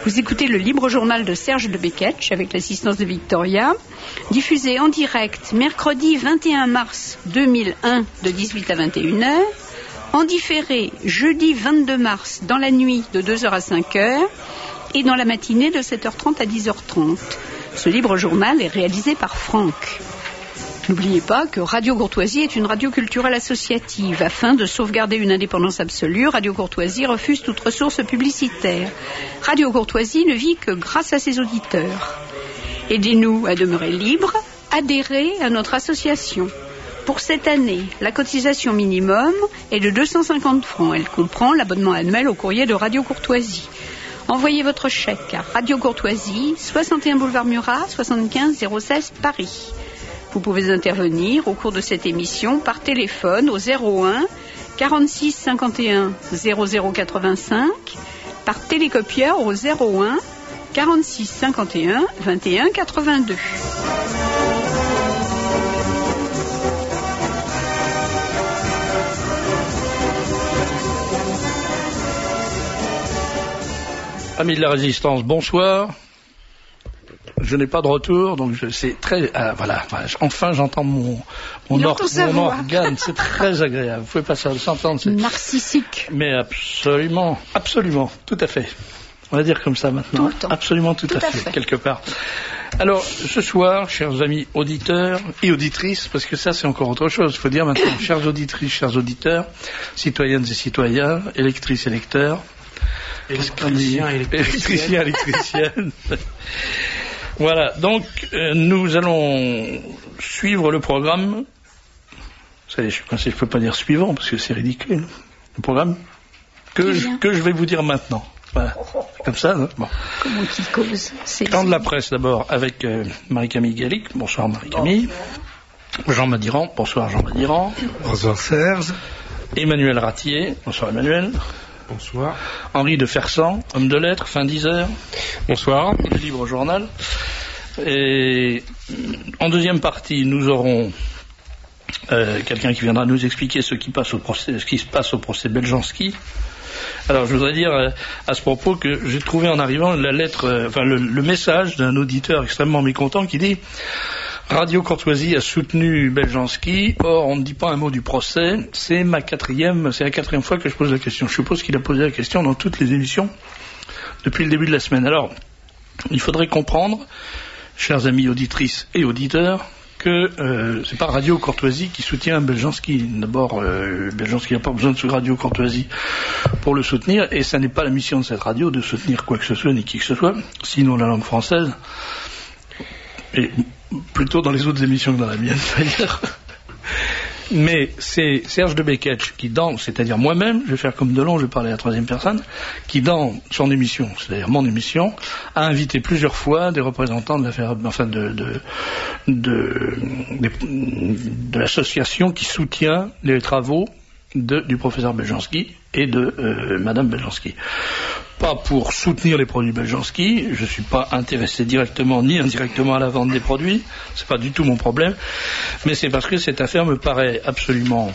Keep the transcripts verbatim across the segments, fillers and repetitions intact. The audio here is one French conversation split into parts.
Vous écoutez le libre journal de Serge de Beketch avec l'assistance de Victoria, diffusé en direct mercredi vingt et un mars deux mille un de dix-huit à vingt et une heures, en différé jeudi vingt-deux mars dans la nuit de deux heures à cinq heures et dans la matinée de sept heures trente à dix heures trente. Ce libre journal est réalisé par Franck. N'oubliez pas que Radio Courtoisie est une radio culturelle associative. Afin de sauvegarder une indépendance absolue, Radio Courtoisie refuse toute ressource publicitaire. Radio Courtoisie ne vit que grâce à ses auditeurs. Aidez-nous à demeurer libres, adhérez à notre association. Pour cette année, la cotisation minimum est de deux cent cinquante francs. Elle comprend l'abonnement annuel au courrier de Radio Courtoisie. Envoyez votre chèque à Radio Courtoisie, soixante et un boulevard Murat, soixante-quinze zéro seize Paris. Vous pouvez intervenir au cours de cette émission par téléphone au zéro un quarante-six cinquante et un zéro zéro quatre-vingt-cinq, par télécopieur au zéro un quarante-six cinquante et un vingt et un quatre-vingt-deux. Amis de la Résistance, bonsoir. Je n'ai pas de retour, donc je, c'est très... Ah, voilà, enfin j'entends mon, mon, or, mon organe, c'est très agréable. Vous pouvez pas s'entendre. C'est... narcissique. Mais absolument, absolument, tout à fait. On va dire comme ça maintenant. Tout le temps. Absolument, tout, tout à, à fait, fait, quelque part. Alors, ce soir, chers amis auditeurs et auditrices, parce que ça c'est encore autre chose, il faut dire maintenant, chères auditrices, chers auditeurs, citoyennes et citoyens, électrices et électeurs, électriciens et électriciens, électriciennes. Voilà, donc euh, nous allons suivre le programme. Vous savez, je ne peux pas dire suivant parce que c'est ridicule. Le programme que je, que je vais vous dire maintenant. Voilà, c'est comme ça. Hein, bon. Comment qu'il cause c'est Temps de la presse d'abord avec euh, Marie-Camille Gallic. Bonsoir Marie-Camille. Bonsoir. Jean Madiran. Bonsoir Jean Madiran. Bonsoir Serge. Emmanuel Ratier. Bonsoir Emmanuel. Bonsoir. Henri de Fersan, homme de lettres, fin dix heures. Bonsoir. Le libre journal. Et en deuxième partie, nous aurons euh, quelqu'un qui viendra nous expliquer ce qui, passe au procès, ce qui se passe au procès Beljanski. Alors, je voudrais dire euh, à ce propos que j'ai trouvé en arrivant la lettre, euh, enfin le, le message d'un auditeur extrêmement mécontent qui dit: Radio Courtoisie a soutenu Beljanski, or on ne dit pas un mot du procès. C'est ma quatrième, c'est la quatrième fois que je pose la question. Je suppose qu'il a posé la question dans toutes les émissions depuis le début de la semaine. Alors, il faudrait comprendre, chers amis auditrices et auditeurs, que euh, c'est pas Radio Courtoisie qui soutient Beljanski. D'abord, euh, Beljanski n'a pas besoin de Radio Courtoisie pour le soutenir, et ça n'est pas la mission de cette radio de soutenir quoi que ce soit ni qui que ce soit, sinon la langue française. Et plutôt dans les autres émissions que dans la mienne, d'ailleurs. Mais c'est Serge de Beketch qui, dans, c'est-à-dire moi-même, je vais faire comme Delon, je vais parler à la troisième personne, qui, dans son émission, c'est-à-dire mon émission, a invité plusieurs fois des représentants de l'affaire, enfin de, de, de, de, de l'association qui soutient les travaux de, du professeur Beljanski et de euh, Madame Beljanski. Pas pour soutenir les produits Beljanski, je ne suis pas intéressé directement ni indirectement à la vente des produits, c'est pas du tout mon problème, mais c'est parce que cette affaire me paraît absolument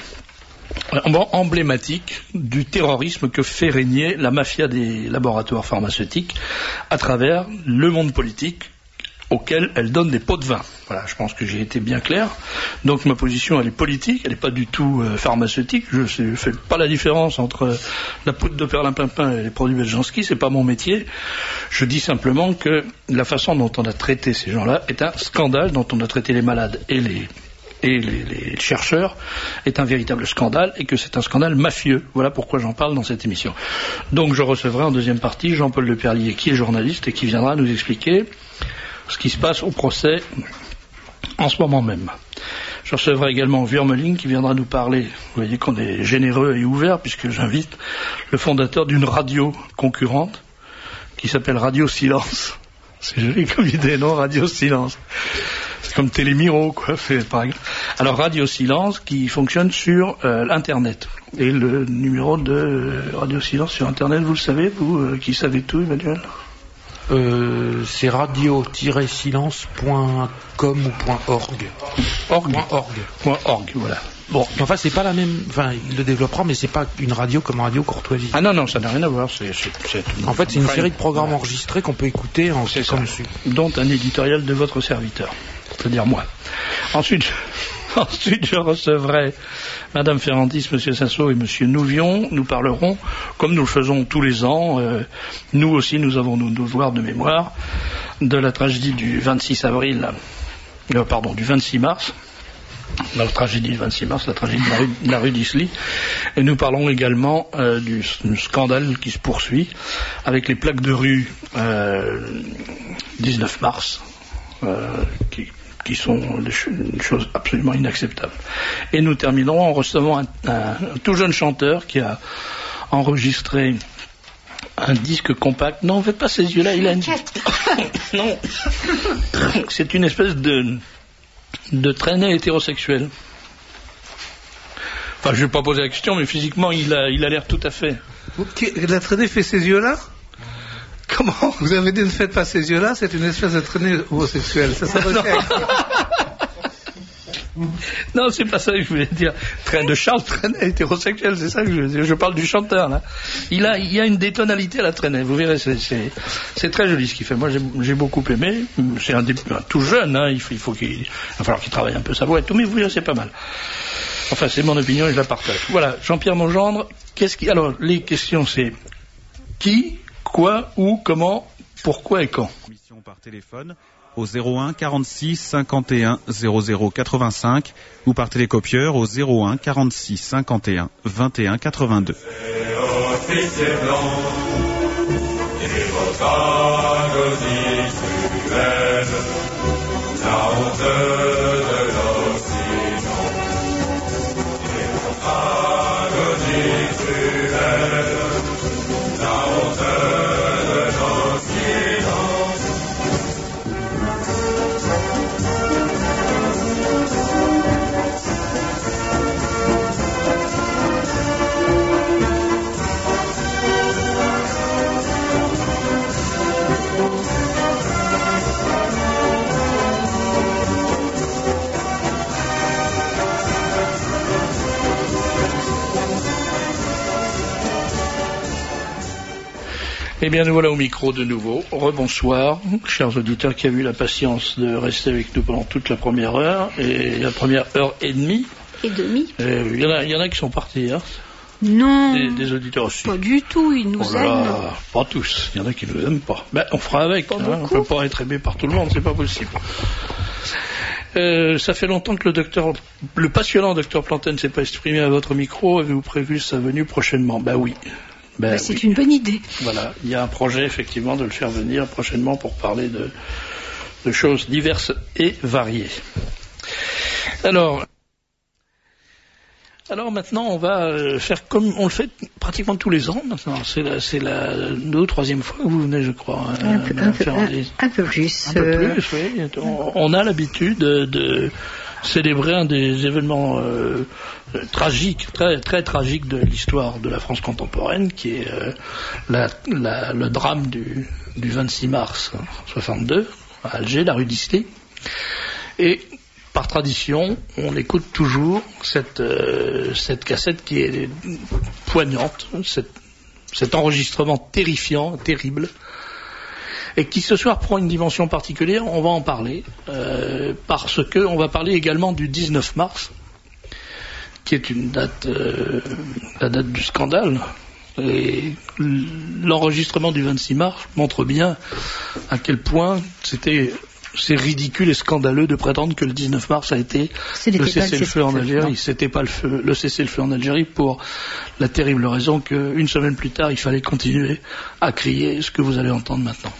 emblématique du terrorisme que fait régner la mafia des laboratoires pharmaceutiques à travers le monde politique auquel elle donne des pots de vin. Voilà, je pense que j'ai été bien clair. Donc ma position, elle est politique, elle n'est pas du tout euh, pharmaceutique. Je ne fais pas la différence entre euh, la poudre de perlimpinpin et les produits Beljanski, c'est pas mon métier. Je dis simplement que la façon dont on a traité ces gens-là est un scandale, dont on a traité les malades et les et les, les chercheurs est un véritable scandale, et que c'est un scandale mafieux. Voilà pourquoi j'en parle dans cette émission. Donc je recevrai en deuxième partie Jean-Paul Leperlier, qui est journaliste et qui viendra nous expliquer ce qui se passe au procès en ce moment même. Je recevrai également Wurmeling qui viendra nous parler, vous voyez qu'on est généreux et ouvert, puisque j'invite le fondateur d'une radio concurrente qui s'appelle Radio Silence. C'est joli comme idée, non? Radio Silence. C'est comme Télémiro, quoi. C'est par exemple. Alors Radio Silence qui fonctionne sur euh, l'internet. Et le numéro de euh, Radio Silence sur internet, vous le savez, vous euh, qui savez tout, Emmanuel? Euh, c'est radio tiret silence point com ou .org. Org. .org. .org, voilà. Bon. Enfin, c'est pas la même. Enfin, il le développera, mais c'est pas une radio comme Radio Courtoisie. Ah non, non, ça n'a rien à voir. C'est, c'est, c'est en fait, c'est une enfin, série de programmes ouais. enregistrés qu'on peut écouter en c'est comme ça. dessus. Dont un éditorial de votre serviteur, c'est-à-dire moi. Ensuite, ensuite, je recevrai Madame Ferrandis, Monsieur Sassot et Monsieur Nouvion. Nous parlerons, comme nous le faisons tous les ans, euh, nous aussi, nous avons nos devoirs de mémoire, de la tragédie du vingt-six avril, euh, pardon, du vingt-six mars. La tragédie du vingt-six mars, la tragédie de la rue, de la rue d'Isly. Et nous parlons également euh, du, du scandale qui se poursuit avec les plaques de rue euh, dix-neuf mars, euh, qui, qui sont des ch- des choses absolument inacceptables. Et nous terminerons en recevant un, un, un tout jeune chanteur qui a enregistré un disque compact. Non, faites pas ces yeux-là, il a une... Non, c'est une espèce de... de traînée hétérosexuel. Enfin, je vais pas poser la question, mais physiquement, il a, il a l'air tout à fait. Okay, la traînée fait ces yeux-là? Comment? Vous avez dit ne faites pas ces yeux-là, c'est une espèce de traînée homosexuelle. Ça, ça non. Non, c'est pas ça que je voulais dire. Train de Charles traînée hétérosexuel, c'est ça que je veux dire. Je parle du chanteur, là. Il a, il y a une détonalité à la traînée. Vous verrez, c'est, c'est, c'est très joli ce qu'il fait. Moi, j'ai, j'ai beaucoup aimé. C'est un, début, un tout jeune, hein. Il faut, il faut qu'il, il va falloir qu'il travaille un peu sa voix et tout, mais vous verrez, c'est pas mal. Enfin, c'est mon opinion et je la partage. Voilà. Jean-Pierre Mongendre, qu'est-ce qui, alors, les questions, c'est qui, quoi, où, comment, pourquoi et quand? Mission par téléphone au zéro un quarante-six cinquante et un zéro zéro quatre-vingt-cinq ou par télécopieur au zéro un quarante-six cinquante et un vingt et un quatre-vingt-deux. Officier blanc, et votre agonie cruelle, la honte de l'Occident. Et votre agonie cruelle, la honte de l'Occident. Eh bien, nous voilà au micro de nouveau. Rebonsoir, chers auditeurs qui avez eu la patience de rester avec nous pendant toute la première heure et la première heure et demie. Et demi. Il y en a, il y en a qui sont partis, hein. Non. Des, des auditeurs aussi. Pas du tout, ils nous Oh là aiment. là, pas tous. Il y en a qui ne nous aiment pas. Ben, on fera avec. Pas Hein. On ne beaucoup. peut pas être aimé par tout le monde, c'est pas possible. Euh, ça fait longtemps que le docteur, le passionnant docteur Plantin ne s'est pas exprimé à votre micro. Avez-vous prévu sa venue prochainement? Ben oui. Ben, Bah, c'est oui. une bonne idée. Voilà, il y a un projet effectivement de le faire venir prochainement pour parler de, de choses diverses et variées. Alors, alors maintenant on va euh, faire comme on le fait pratiquement tous les ans maintenant. C'est la, c'est la deux ou troisième fois que vous venez, je crois. Un peu, euh, un peu, faire un, des- un peu plus. un peu euh, plus, oui. On, on a l'habitude de, de célébrer un des événements euh, euh, tragiques, très, très tragiques de l'histoire de la France contemporaine, qui est euh, la, la, le drame du, du vingt-six mars soixante-deux, à Alger, la rue d'Isly. Et par tradition, on écoute toujours cette, euh, cette cassette qui est poignante, cette, cet enregistrement terrifiant, terrible, et qui ce soir prend une dimension particulière. On va en parler, euh, parce que on va parler également du dix-neuf mars, qui est une date, euh, la date du scandale. Et l'enregistrement du vingt-six mars montre bien à quel point c'était, c'est ridicule et scandaleux de prétendre que le dix-neuf mars a été Ce n'était le pas le cessez-le-feu en cessez-le-feu, Algérie. non. C'était pas le, feu, le cessez-le-feu en Algérie pour la terrible raison qu'une semaine plus tard, il fallait continuer à crier ce que vous allez entendre maintenant.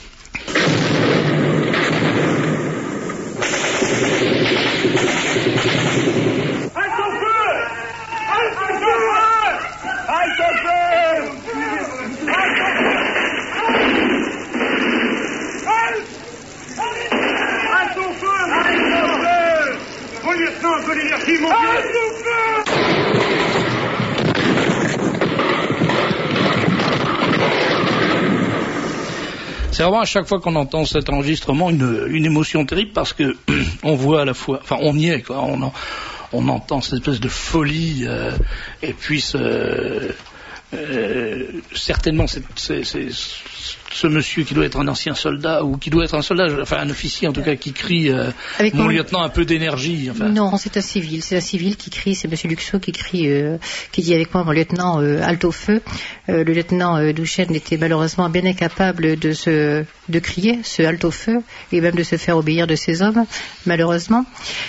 C'est vraiment à chaque fois qu'on entend cet enregistrement une, une émotion terrible parce que on voit à la fois, enfin on y est quoi, on, en- on entend cette espèce de folie, euh, et puis ce, euh, certainement c'est, c'est, c'est, ce monsieur qui doit être un ancien soldat, ou qui doit être un soldat, enfin un officier en tout cas, qui crie euh, « Mon lieutenant, un peu d'énergie ». Enfin. Non, c'est un civil, c'est un civil qui crie, c'est monsieur Luxo qui crie, euh, qui dit avec moi « Mon lieutenant, euh, halte au feu ». Euh, le lieutenant euh, Douchen était malheureusement bien incapable de se, de crier ce halte au feu, et même de se faire obéir de ses hommes, malheureusement.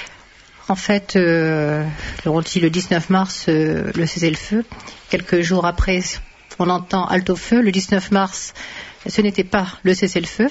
En fait, euh, on dit le dix-neuf mars, euh, le cessez-le-feu. Quelques jours après, on entend halte au feu. Le dix-neuf mars, ce n'était pas le cessez-le-feu.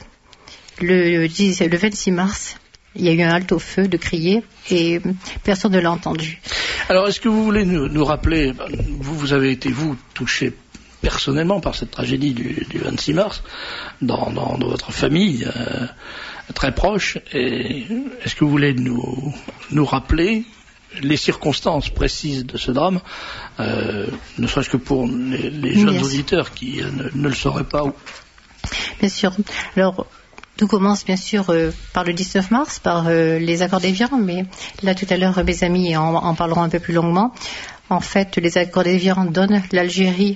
Le, le vingt-six mars, il y a eu un halte au feu de crier et personne ne l'a entendu. Alors, est-ce que vous voulez nous, nous rappeler, vous, vous avez été, vous, touché personnellement par cette tragédie du, du vingt-six mars, dans, dans, dans votre famille euh, très proche, et est-ce que vous voulez nous, nous rappeler les circonstances précises de ce drame, euh, ne serait-ce que pour les, les jeunes yes. auditeurs qui euh, ne, ne le sauraient pas ou... Bien sûr. Alors, tout commence bien sûr euh, par le dix-neuf mars, par euh, les accords d'Évian, mais là tout à l'heure mes amis en, en parleront un peu plus longuement. En fait, les accords d'Évian donnent l'Algérie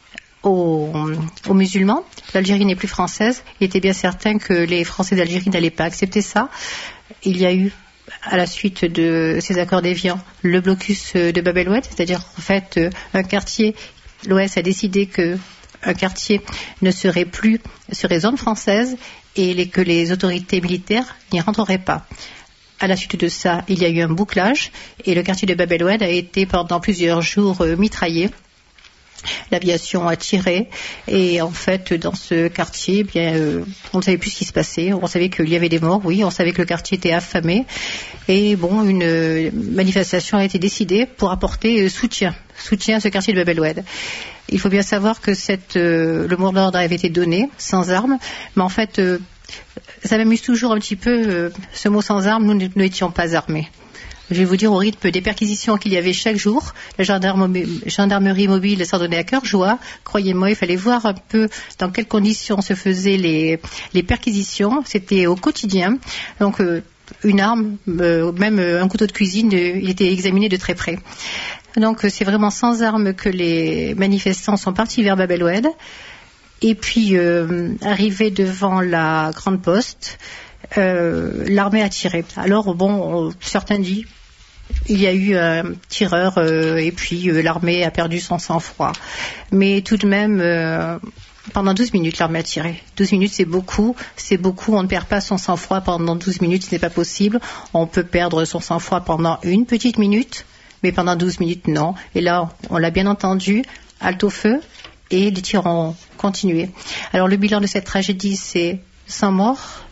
aux, aux musulmans. L'Algérie n'est plus française. Il était bien certain que les Français d'Algérie n'allaient pas accepter ça. Il y a eu, à la suite de ces accords d'Évian, le blocus de Bab el-Oued, c'est-à-dire en fait un quartier, l'O S a décidé que un quartier ne serait plus serait zone française et les, que les autorités militaires n'y rentreraient pas. À la suite de ça, il y a eu un bouclage et le quartier de Bab el-Oued a été pendant plusieurs jours euh, mitraillé. L'aviation a tiré et en fait dans ce quartier, eh bien, euh, on ne savait plus ce qui se passait. On savait qu'il y avait des morts, oui, on savait que le quartier était affamé et bon, une euh, manifestation a été décidée pour apporter euh, soutien, soutien à ce quartier de Bab el-Oued. Il faut bien savoir que cette, euh, le mot d'ordre avait été donné sans armes, mais en fait, euh, ça m'amuse toujours un petit peu euh, ce mot sans armes. Nous n'étions pas armés. Je vais vous dire au rythme des perquisitions qu'il y avait chaque jour, la gendarmerie mobile s'en donnait à cœur joie. Croyez-moi, il fallait voir un peu dans quelles conditions se faisaient les, les perquisitions. C'était au quotidien. Donc, euh, une arme, euh, même un couteau de cuisine, euh, il était examiné de très près. Donc, c'est vraiment sans armes que les manifestants sont partis vers Bab el-Oued. Et puis, euh, arrivés devant la grande poste, euh, l'armée a tiré. Alors, bon, on, certains disent, il y a eu un tireur euh, et puis euh, l'armée a perdu son sang-froid. Mais tout de même, euh, pendant douze minutes, l'armée a tiré. douze minutes, c'est beaucoup. C'est beaucoup. On ne perd pas son sang-froid pendant douze minutes, ce n'est pas possible. On peut perdre son sang-froid pendant une petite minute, mais pendant douze minutes, non. Et là, on l'a bien entendu, halte au feu, et les tirs ont continué. Alors, le bilan de cette tragédie, c'est cent morts,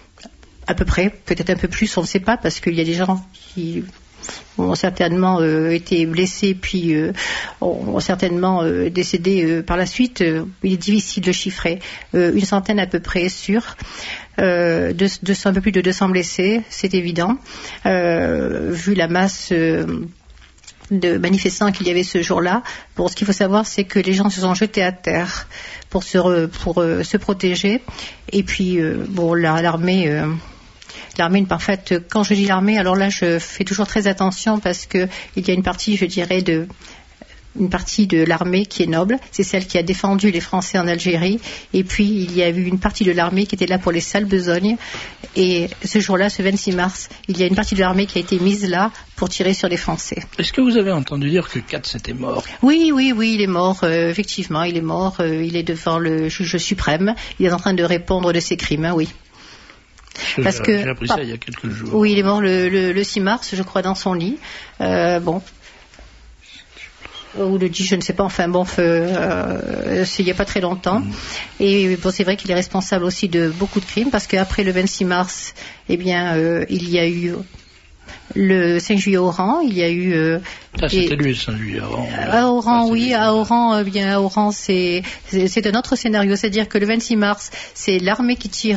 à peu près, peut-être un peu plus, on ne sait pas, parce qu'il y a des gens qui ont certainement euh, été blessés, puis euh, ont certainement euh, décédé euh, par la suite. Euh, il est difficile de chiffrer. Euh, une centaine à peu près sûr. Euh, deux cents, un peu plus de deux cents blessés, c'est évident. Euh, vu la masse euh, de manifestants qu'il y avait ce jour-là. Bon, ce qu'il faut savoir, c'est que les gens se sont jetés à terre pour se, re, pour, euh, se protéger. Et puis, euh, bon, la, l'armée... Euh, L'armée, en fait, quand je dis l'armée, alors là, je fais toujours très attention parce que il y a une partie, je dirais, de une partie de l'armée qui est noble, c'est celle qui a défendu les Français en Algérie. Et puis, il y a eu une partie de l'armée qui était là pour les sales besognes. Et ce jour-là, ce vingt-six mars, il y a une partie de l'armée qui a été mise là pour tirer sur les Français. Est-ce que vous avez entendu dire que Katz était mort ? Oui, oui, oui, il est mort. Euh, effectivement, il est mort. Euh, il est devant le juge suprême. Il est en train de répondre de ses crimes, hein, oui. Parce que, j'ai appris ça il y a quelques jours. Oui, il est mort le, le, le six mars, je crois, dans son lit. Euh, bon. Ou le dix, je ne sais pas, enfin bon, euh, c'est il n'y a pas très longtemps. Mmh. Et bon, c'est vrai qu'il est responsable aussi de beaucoup de crimes, parce qu'après le vingt-six mars, eh bien, euh, il y a eu le cinq juillet à Oran, il y a eu... Euh, ah, c'était lui, le cinq juillet à Oran. À Oran, ah, oui, à Oran, eh bien, à Oran, c'est, c'est, c'est un autre scénario, c'est-à-dire que le vingt-six mars, c'est l'armée qui tire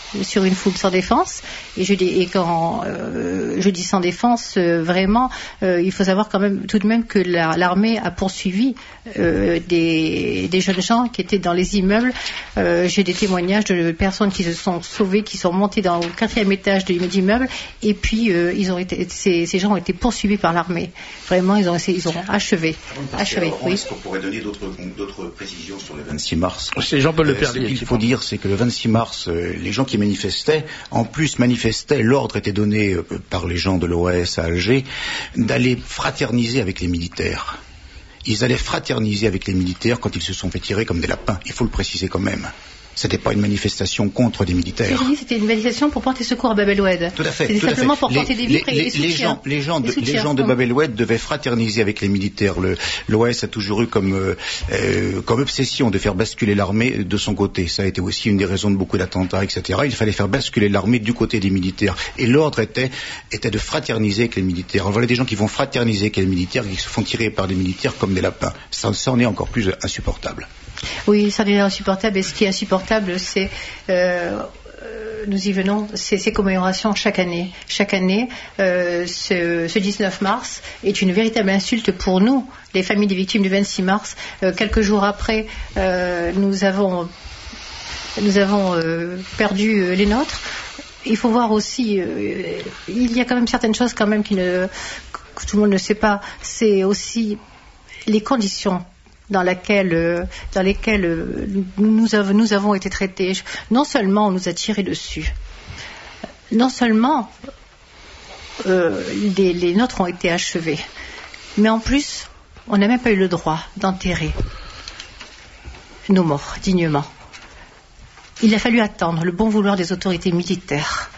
sur une foule sans défense. Et, je, et quand euh, je dis sans défense, euh, vraiment, euh, il faut savoir quand même, tout de même que la, l'armée a poursuivi euh, des, des jeunes gens qui étaient dans les immeubles. Euh, j'ai des témoignages de personnes qui se sont sauvées, qui sont montées dans le quatrième étage de l'immeuble, et puis euh, ils ont été, ces, ces gens ont été poursuivis par l'armée. Vraiment, ils ont, ils ont achevé. achevé alors, oui. Est-ce qu'on pourrait donner d'autres, d'autres précisions sur le vingt-six mars? C'est Jean-Paul Le euh, Perlier. Ce qu'il faut dire, c'est que le vingt-six mars, euh, les gens qui manifestaient, en plus manifestaient, l'ordre était donné euh, par les gens de l'O A S à Alger, d'aller fraterniser avec les militaires. Ils allaient fraterniser avec les militaires quand ils se sont fait tirer comme des lapins. Il faut le préciser quand même. C'était pas une manifestation contre des militaires. Dit, c'était une manifestation pour porter secours à Bab el-Oued. Tout à fait. C'était tout simplement à fait. pour porter les, des vivres les, et, et les soutiens. gens, les gens de, les les gens de Bab el-Oued devaient fraterniser avec les militaires. Le, l'O A S a toujours eu comme, euh, comme obsession de faire basculer l'armée de son côté. Ça a été aussi une des raisons de beaucoup d'attentats, et cetera. Il fallait faire basculer l'armée du côté des militaires. Et l'ordre était, était de fraterniser avec les militaires. Alors, voilà des gens qui vont fraterniser avec les militaires, qui se font tirer par des militaires comme des lapins. Ça, ça en est encore plus insupportable. Oui, ça devient insupportable. Et ce qui est insupportable, c'est, euh, nous y venons, c'est ces commémorations chaque année. Chaque année, euh, ce, ce dix-neuf mars est une véritable insulte pour nous, les familles des victimes du vingt-six mars. Euh, quelques jours après, euh, nous avons, nous avons euh, perdu euh, les nôtres. Il faut voir aussi, euh, il y a quand même certaines choses quand même qui ne, que tout le monde ne sait pas. C'est aussi les conditions dans, laquelle, euh, dans lesquelles euh, nous, avons, nous avons été traités. Non seulement on nous a tiré dessus, non seulement euh, les, les nôtres ont été achevés, mais en plus, on n'a même pas eu le droit d'enterrer nos morts dignement. Il a fallu attendre le bon vouloir des autorités militaires.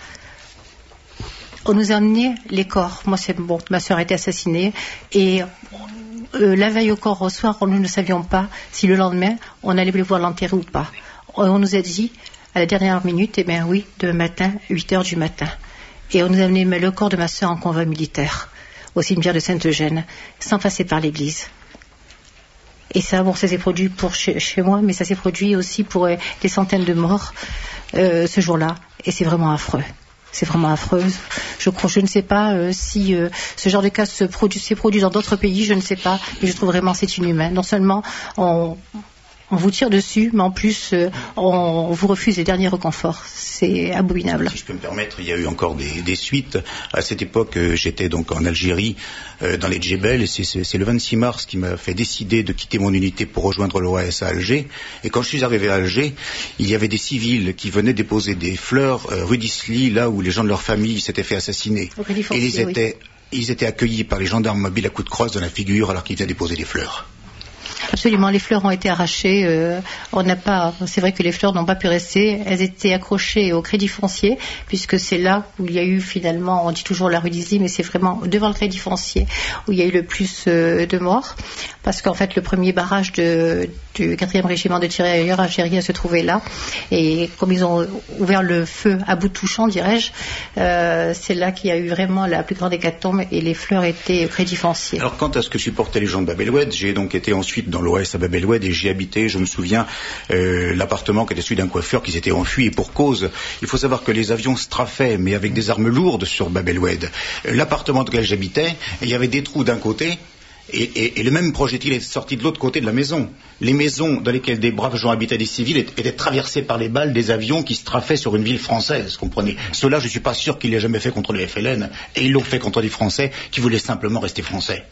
On nous a amené les corps. Moi, c'est bon, ma sœur a été assassinée et Euh, la veille au corps au soir, nous ne savions pas si le lendemain on allait pouvoir l'enterrer ou pas. On nous a dit à la dernière minute, eh bien oui, demain matin, huit heures du matin. Et on nous a amené le corps de ma sœur en convoi militaire au cimetière de Sainte-Eugène, sans passer par l'église. Et ça, bon, ça s'est produit pour chez, chez moi, mais ça s'est produit aussi pour euh, des centaines de morts euh, ce jour-là. Et c'est vraiment affreux. C'est vraiment affreux. Je crois, je ne sais pas euh, si euh, ce genre de cas se produit, s'est produit dans d'autres pays, je ne sais pas, mais je trouve vraiment c'est inhumain. Non seulement on, on vous tire dessus, mais en plus euh, on, on vous refuse les derniers réconforts. C'est abominable. Si je peux me permettre, il y a eu encore des, des suites. À cette époque, euh, j'étais donc en Algérie, euh, dans les Djebel, et c'est, c'est, c'est le vingt-six mars qui m'a fait décider de quitter mon unité pour rejoindre l'O A S à Alger. Et quand je suis arrivé à Alger, il y avait des civils qui venaient déposer des fleurs euh, rue d'Isly, là où les gens de leur famille s'étaient fait assassiner. Et ils étaient, oui. ils étaient accueillis par les gendarmes mobiles à coups de crosse dans la figure alors qu'ils venaient déposer des fleurs. Absolument, les fleurs ont été arrachées. Euh, on n'a pas, c'est vrai que les fleurs n'ont pas pu rester. Elles étaient accrochées au crédit foncier, puisque c'est là où il y a eu finalement, on dit toujours la rue d'Isly, mais c'est vraiment devant le crédit foncier où il y a eu le plus euh, de morts, parce qu'en fait le premier barrage de, du quatrième régiment de tirailleurs algériens se trouvait là, et comme ils ont ouvert le feu à bout touchant, dirais-je, euh, c'est là qu'il y a eu vraiment la plus grande hécatombe, et les fleurs étaient au crédit foncier. Alors quant à ce que supportaient les gens de Bab el-Oued, j'ai donc été ensuite dans l'O A S à Bab el-Oued et j'y habitais, je me souviens, euh, l'appartement qui était celui d'un coiffeur qui s'était enfui, et pour cause. Il faut savoir que les avions strafaient, mais avec des armes lourdes sur Bab el-Oued. L'appartement dans lequel j'habitais, il y avait des trous d'un côté, et, et, et le même projectile est sorti de l'autre côté de la maison. Les maisons dans lesquelles des braves gens habitaient, des civils, étaient traversées par les balles des avions qui strafaient sur une ville française, comprenez. Cela, je ne suis pas sûr qu'ils l'aient jamais fait contre les F L N, et ils l'ont fait contre des Français qui voulaient simplement rester français.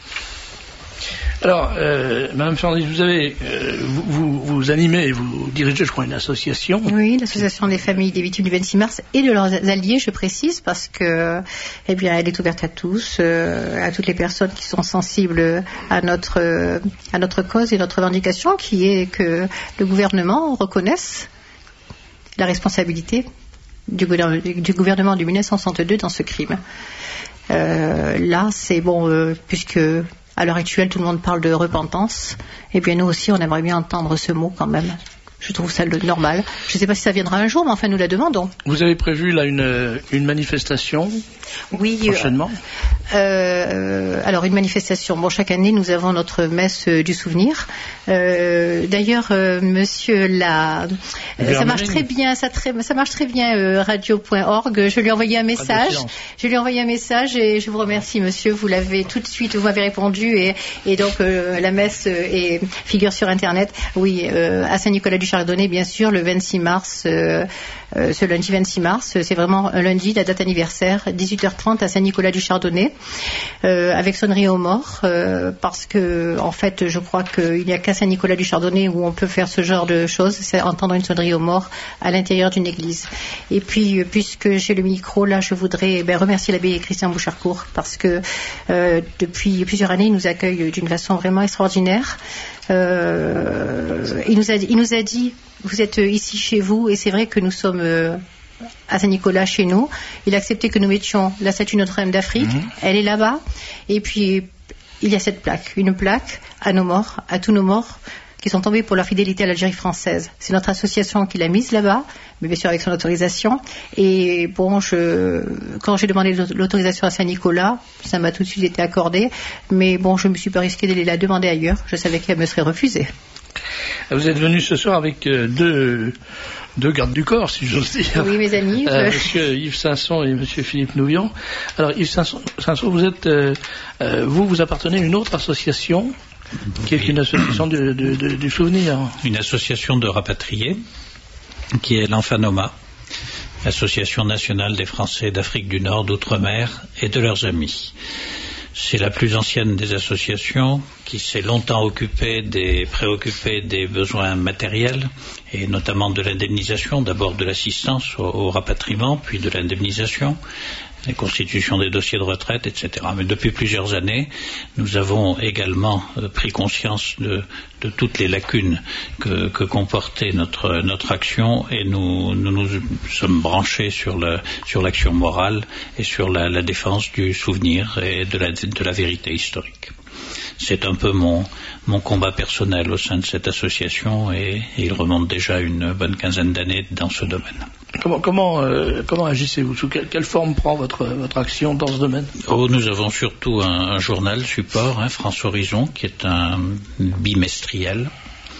Alors, euh, Madame Fernandez, vous avez, euh, vous, vous, vous animez et vous dirigez, je crois, une association. Oui, l'association des familles des victimes du vingt-six mars et de leurs alliés, je précise, parce que, eh bien, elle est ouverte à tous, euh, à toutes les personnes qui sont sensibles à notre, euh, à notre cause et notre revendication, qui est que le gouvernement reconnaisse la responsabilité du, du gouvernement du mille neuf cent soixante-deux dans ce crime. Euh, là, c'est bon, euh, puisque à l'heure actuelle, tout le monde parle de repentance. Et bien, nous aussi, on aimerait bien entendre ce mot quand même. Je trouve ça le normal. Je ne sais pas si ça viendra un jour, mais enfin, nous la demandons. Vous avez prévu là une, une manifestation oui, prochainement Euh, alors une manifestation. Bon, chaque année nous avons notre messe euh, du souvenir. Euh, d'ailleurs, euh, Monsieur la, euh, ça marche très bien, ça, très, ça marche très bien euh, radio point org. Je lui ai envoyé un message. Je lui ai envoyé un message et je vous remercie, Monsieur. Vous l'avez tout de suite, vous m'avez répondu et, et donc euh, la messe euh, est, figure sur Internet. Oui, euh, à Saint-Nicolas-du-Chardonnay, bien sûr, le vingt-six mars. Euh, Euh, ce lundi vingt-six mars, c'est vraiment un lundi, la date anniversaire, dix-huit heures trente à Saint-Nicolas-du-Chardonnay, euh, avec sonnerie aux morts, euh, parce que en fait, je crois qu'il n'y a qu'à Saint-Nicolas-du-Chardonnay où on peut faire ce genre de choses, c'est entendre une sonnerie aux morts à l'intérieur d'une église. Et puis, puisque j'ai le micro, là, je voudrais ben, remercier l'abbé Christian Bouchardcourt, parce que euh, depuis plusieurs années, il nous accueille d'une façon vraiment extraordinaire. Euh, il nous a, il nous a dit, vous êtes ici chez vous, et c'est vrai que nous sommes euh, à Saint-Nicolas chez nous. Il a accepté que nous mettions la statue Notre-Dame d'Afrique. Mmh. Elle est là-bas. Et puis, il y a cette plaque, une plaque à nos morts, à tous nos morts qui sont tombés pour leur fidélité à l'Algérie française. C'est notre association qui l'a mise là-bas, mais bien sûr avec son autorisation. Et bon, je, quand j'ai demandé l'autorisation à Saint-Nicolas, ça m'a tout de suite été accordé. Mais bon, je ne me suis pas risquée d'aller la demander ailleurs. Je savais qu'elle me serait refusée. Vous êtes venu ce soir avec euh, deux, deux gardes du corps, si j'ose dire. Oui, mes amis. Euh, je... Monsieur Yves Sanson et Monsieur Philippe Nouvion. Alors, Yves Sanson, Sanson vous êtes, euh, euh, vous, vous appartenez à une autre association, qui est une association de, de, de, du souvenir. Une association de rapatriés, qui est l'Enfanoma, Association nationale des Français d'Afrique du Nord, d'Outre-mer et de leurs amis. C'est la plus ancienne des associations qui s'est longtemps occupée des, préoccupée des besoins matériels et notamment de l'indemnisation, d'abord de l'assistance au, au rapatriement, puis de l'indemnisation, la constitution des dossiers de retraite, et cetera. Mais depuis plusieurs années, nous avons également euh, pris conscience de, de toutes les lacunes que, que comportait notre, notre action et nous, nous nous sommes branchés sur, le, sur l'action morale et sur la, la défense du souvenir et de la, de la vérité historique. C'est un peu mon, mon combat personnel au sein de cette association et, et il remonte déjà à une bonne quinzaine d'années dans ce domaine. Comment, comment, euh, comment agissez-vous? Sous quelle, quelle forme prend votre, votre action dans ce domaine? Oh, nous avons surtout un, un journal support, hein, France Horizon, qui est un bimestriel,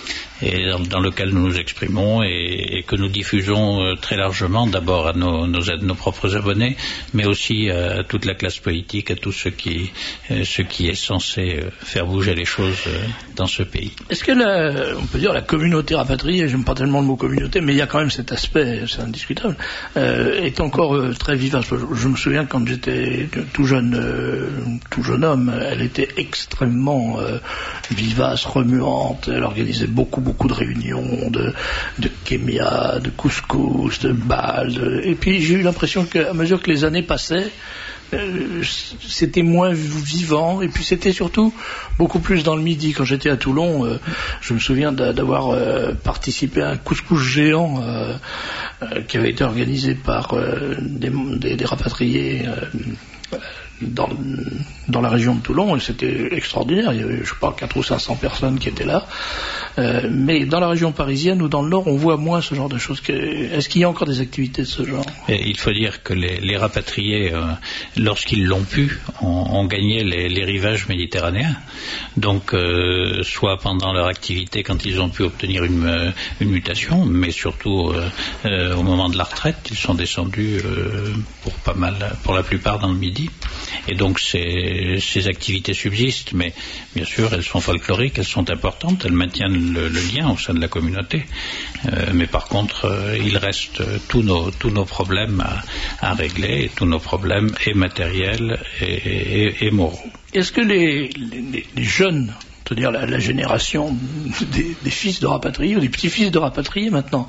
et dans, dans lequel nous nous exprimons et, et que nous diffusons euh, très largement, d'abord à nos, nos, nos propres abonnés, mais aussi à, à toute la classe politique, à tout ce qui, euh, ce qui est censé euh, faire bouger les choses euh, dans ce pays. Est-ce que la, on peut dire la communauté rapatriée, j'aime pas tellement le mot communauté, mais il y a quand même cet aspect, c'est indiscutable, euh, est encore euh, très vivace. Je, je me souviens quand j'étais tout jeune, euh, tout jeune homme, elle était extrêmement euh, vivace, remuante, elle organisait beaucoup beaucoup de réunions, de, de kémia, de couscous, de bal, de... et puis j'ai eu l'impression qu'à mesure que les années passaient, euh, c'était moins vivant, et puis c'était surtout beaucoup plus dans le midi. Quand j'étais à Toulon, euh, je me souviens d'avoir euh, participé à un couscous géant euh, euh, qui avait été organisé par euh, des, des, des rapatriés euh, Dans, dans la région de Toulon, et c'était extraordinaire. Il y avait, je sais pas, quatre ou cinq cents personnes qui étaient là. Euh, mais dans la région parisienne ou dans le Nord, on voit moins ce genre de choses. Est-ce qu'il y a encore des activités de ce genre? Et il faut dire que les, les rapatriés, euh, lorsqu'ils l'ont pu, ont, ont gagné les, les rivages méditerranéens. Donc, euh, soit pendant leur activité, quand ils ont pu obtenir une, une mutation, mais surtout euh, euh, au moment de la retraite, ils sont descendus euh, pour pas mal, pour la plupart dans le Midi. Et donc ces, ces activités subsistent, mais bien sûr elles sont folkloriques, elles sont importantes, elles maintiennent le, le lien au sein de la communauté. Euh, mais par contre, euh, il reste tous nos, tous nos problèmes à, à régler, et tous nos problèmes et matériels et, et, et moraux. Est-ce que les, les, les jeunes, c'est-à-dire la, la génération des, des fils de rapatriés ou des petits-fils de rapatriés maintenant,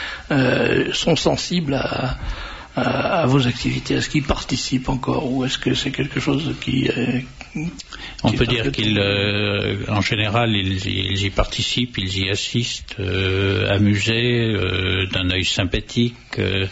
euh, sont sensibles à À, à vos activités? Est-ce qu'ils participent encore ou est-ce que c'est quelque chose qui est... Qui On peut dire qu'ils, euh, en général, ils, ils y participent, ils y assistent, euh, amusés, euh, d'un œil sympathique, euh,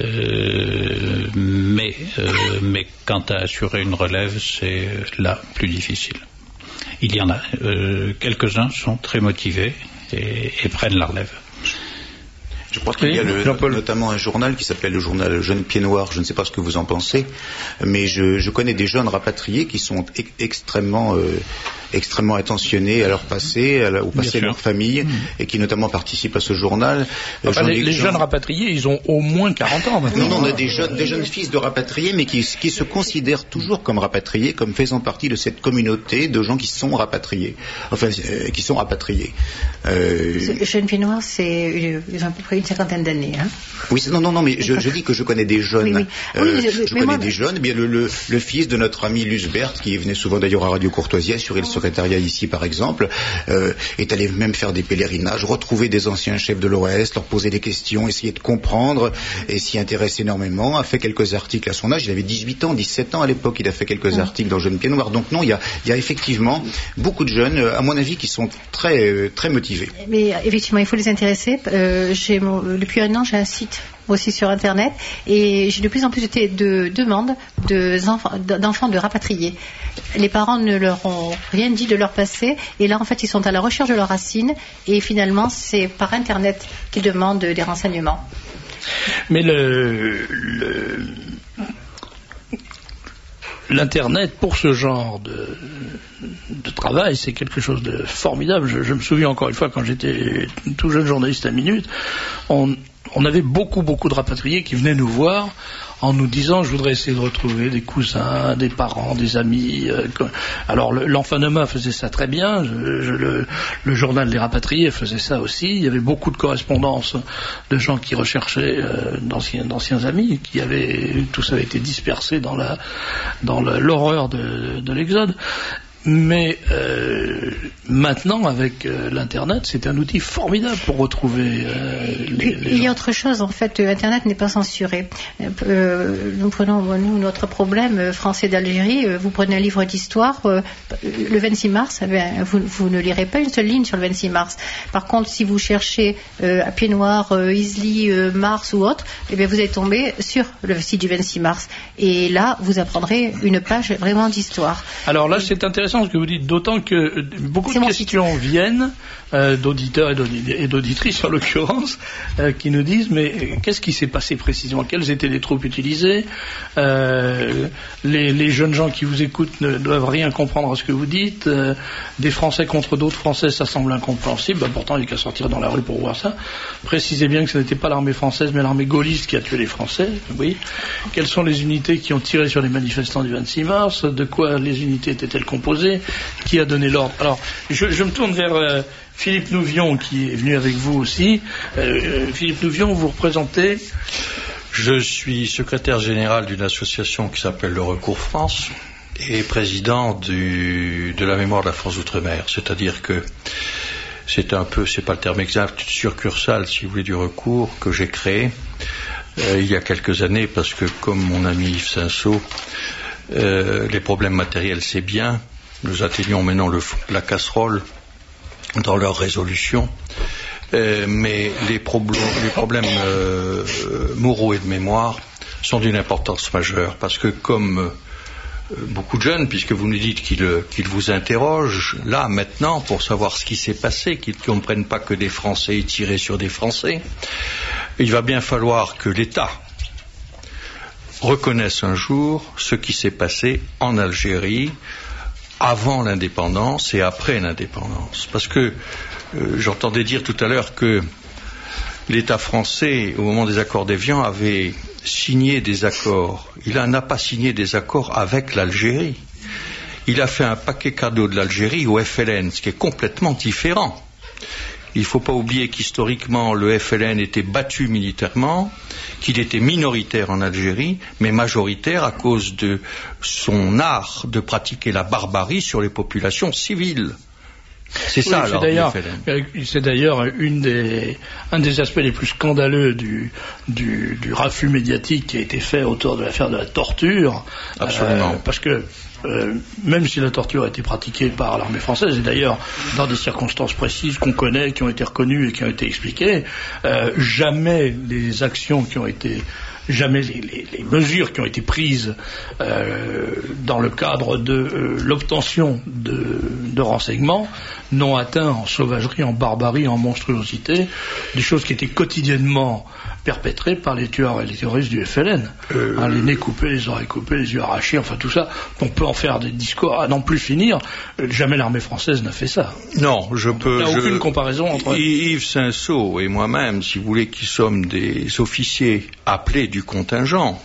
euh, mais, euh, mais quant à assurer une relève, c'est là plus difficile. Il y en a. Euh, quelques-uns sont très motivés et, et prennent la relève. Je crois qu'il Oui, y a le, Jean-Paul. notamment un journal qui s'appelle le journal Jeune Pied Noir. Je ne sais pas ce que vous en pensez, mais je, je connais des jeunes rapatriés qui sont e- extrêmement, euh, extrêmement attentionnés à leur passé, à la, au passé de leur famille, mmh. et qui notamment participent à ce journal. Enfin, les, les jeunes rapatriés, ils ont au moins quarante ans maintenant. Non, non, on a des jeunes, des jeunes fils de rapatriés, mais qui, qui se considèrent toujours comme rapatriés, comme faisant partie de cette communauté de gens qui sont rapatriés, enfin, euh, qui sont rapatriés. Euh... Jeune Pied Noir, c'est ils ont à peu près une cinquantaine d'années. Hein. Oui, non, non, non, mais je, je dis que je connais des jeunes. Oui, oui. Euh, oui, je, je mais connais moi, des jeunes. Eh bien, le, le, le fils de notre ami Lusbert, qui venait souvent d'ailleurs à Radio Courtoisie, assurer le secrétariat ici, par exemple, euh, est allé même faire des pèlerinages, retrouver des anciens chefs de l'O A S, leur poser des questions, essayer de comprendre, et s'y intéresse énormément. A fait quelques articles à son âge. Il avait dix-huit ans, dix-sept ans à l'époque. Il a fait quelques oui. articles dans Jeune Pied Noir. Donc non, il y a, il y a effectivement beaucoup de jeunes, à mon avis, qui sont très, très motivés. Mais effectivement, il faut les intéresser. Euh, j'ai mon, depuis un an, j'ai un site aussi sur Internet et j'ai de plus en plus de, de demandes de, d'enfants de rapatriés. Les parents ne leur ont rien dit de leur passé et là, en fait, ils sont à la recherche de leurs racines et finalement, c'est par Internet qu'ils demandent des renseignements. Mais le... le... L'Internet, pour ce genre de, de travail, c'est quelque chose de formidable. Je, je me souviens encore une fois, quand j'étais tout jeune journaliste à Minute, on, on avait beaucoup, beaucoup de rapatriés qui venaient nous voir en nous disant « je voudrais essayer de retrouver des cousins, des parents, des amis euh, ». Alors le, l'Enfanoma faisait ça très bien, je, je, le, le journal des rapatriés faisait ça aussi. Il y avait beaucoup de correspondances de gens qui recherchaient euh, d'anciens, d'anciens amis, qui avaient, tout ça avait été dispersé dans, la, dans la, l'horreur de, de l'exode. Mais euh, maintenant, avec euh, l'Internet, c'est un outil formidable pour retrouver euh, les, les Il y a autre chose, en fait, Internet n'est pas censuré. Euh, nous prenons, nous, notre problème euh, français d'Algérie, euh, vous prenez un livre d'histoire, euh, le vingt-six mars, eh bien, vous, vous ne lirez pas une seule ligne sur le vingt-six mars. Par contre, si vous cherchez euh, à Pied Noir, euh, Isly, euh, Mars ou autre, eh bien, vous allez tomber sur le site du vingt-six mars. Et là, vous apprendrez une page vraiment d'histoire. Alors là, c'est intéressant ce que vous dites, d'autant que beaucoup de questions viennent euh, d'auditeurs et d'auditrices en l'occurrence, euh, qui nous disent mais qu'est-ce qui s'est passé précisément, quelles étaient les troupes utilisées, euh, les, les jeunes gens qui vous écoutent ne doivent rien comprendre à ce que vous dites, euh, des Français contre d'autres Français, ça semble incompréhensible, ben, pourtant il n'y a qu'à sortir dans la rue pour voir ça. Précisez bien que ce n'était pas l'armée française mais l'armée gaulliste qui a tué les Français, oui. Quelles sont les unités qui ont tiré sur les manifestants du vingt-six mars, de quoi les unités étaient-elles composées, qui a donné l'ordre. Alors, je, je me tourne vers euh, Philippe Nouvion, qui est venu avec vous aussi. Euh, Philippe Nouvion, vous représentez... Je suis secrétaire général d'une association qui s'appelle le Recours France et président du, de la mémoire de la France d'outre-mer. C'est-à-dire que c'est un peu, c'est pas le terme exact, succursale, si vous voulez, du recours que j'ai créé euh, il y a quelques années, parce que comme mon ami Yves Saint-Sault, euh, les problèmes matériels, c'est bien. Nous atteignons maintenant le, la casserole dans leur résolution, euh, mais les, probl- les problèmes euh, moraux et de mémoire sont d'une importance majeure, parce que comme euh, beaucoup de jeunes, puisque vous nous dites qu'ils, qu'ils vous interrogent, là, maintenant, pour savoir ce qui s'est passé, qu'ils ne comprennent pas que des Français aient tiré sur des Français, il va bien falloir que l'État reconnaisse un jour ce qui s'est passé en Algérie, avant l'indépendance et après l'indépendance. Parce que euh, j'entendais dire tout à l'heure que l'État français, au moment des accords d'Évian, avait signé des accords. Il n'a pas signé des accords avec l'Algérie. Il a fait un paquet cadeau de l'Algérie au F L N, ce qui est complètement différent. Il ne faut pas oublier qu'historiquement, le F L N était battu militairement, qu'il était minoritaire en Algérie, mais majoritaire à cause de son art de pratiquer la barbarie sur les populations civiles. C'est ça, oui, alors, c'est d'ailleurs, c'est d'ailleurs une des, un des aspects les plus scandaleux du, du, du raffut médiatique qui a été fait autour de l'affaire de la torture. Absolument. Euh, parce que Euh, même si la torture a été pratiquée par l'armée française, et d'ailleurs dans des circonstances précises qu'on connaît, qui ont été reconnues et qui ont été expliquées, euh, jamais les actions qui ont été jamais les, les, les mesures qui ont été prises euh, dans le cadre de euh, l'obtention de, de renseignements n'ont atteint en sauvagerie, en barbarie, en monstruosité, des choses qui étaient quotidiennement perpétrées par les tueurs et les terroristes du F L N. Euh... Hein, les nez coupés, les oreilles coupées, les yeux arrachés, enfin tout ça, on peut en faire des discours à n'en plus finir. Euh, jamais l'armée française n'a fait ça. Non, je Donc, peux... Il n'y a aucune je... comparaison entre... Yves Saint-Sault et moi-même, si vous voulez, qui sommes des officiers appelés du contingent,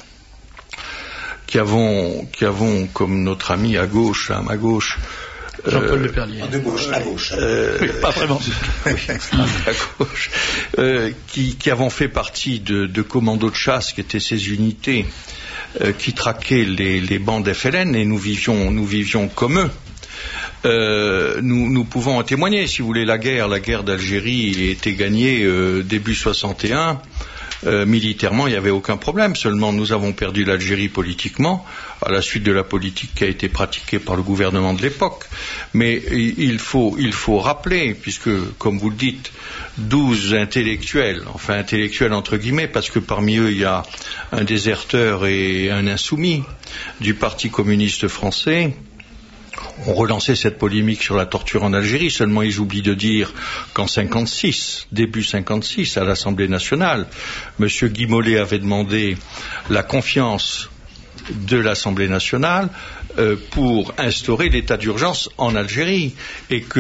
qui avons, qui avons comme notre ami à gauche, à ma gauche, Jean-Paul euh, Leperlier. De gauche, à gauche. Euh, oui, pas vraiment. Oui, à gauche. Euh, qui, qui avons fait partie de, de commandos de chasse, qui étaient ces unités euh, qui traquaient les, les bandes F L N, et nous vivions, nous vivions comme eux. Euh, nous, nous pouvons en témoigner. Si vous voulez, la guerre, la guerre d'Algérie était gagnée euh, début soixante et un. Euh, militairement, il n'y avait aucun problème. Seulement, nous avons perdu l'Algérie politiquement, à la suite de la politique qui a été pratiquée par le gouvernement de l'époque. Mais il faut, il faut rappeler, puisque, comme vous le dites, douze intellectuels, enfin intellectuels entre guillemets, parce que parmi eux, il y a un déserteur et un insoumis du Parti communiste français, ont relancé cette polémique sur la torture en Algérie. Seulement, ils oublient de dire qu'en cinquante-six, début cinquante-six, à l'Assemblée nationale, M. Guy Mollet avait demandé la confiance de l'Assemblée nationale euh, pour instaurer l'état d'urgence en Algérie, et que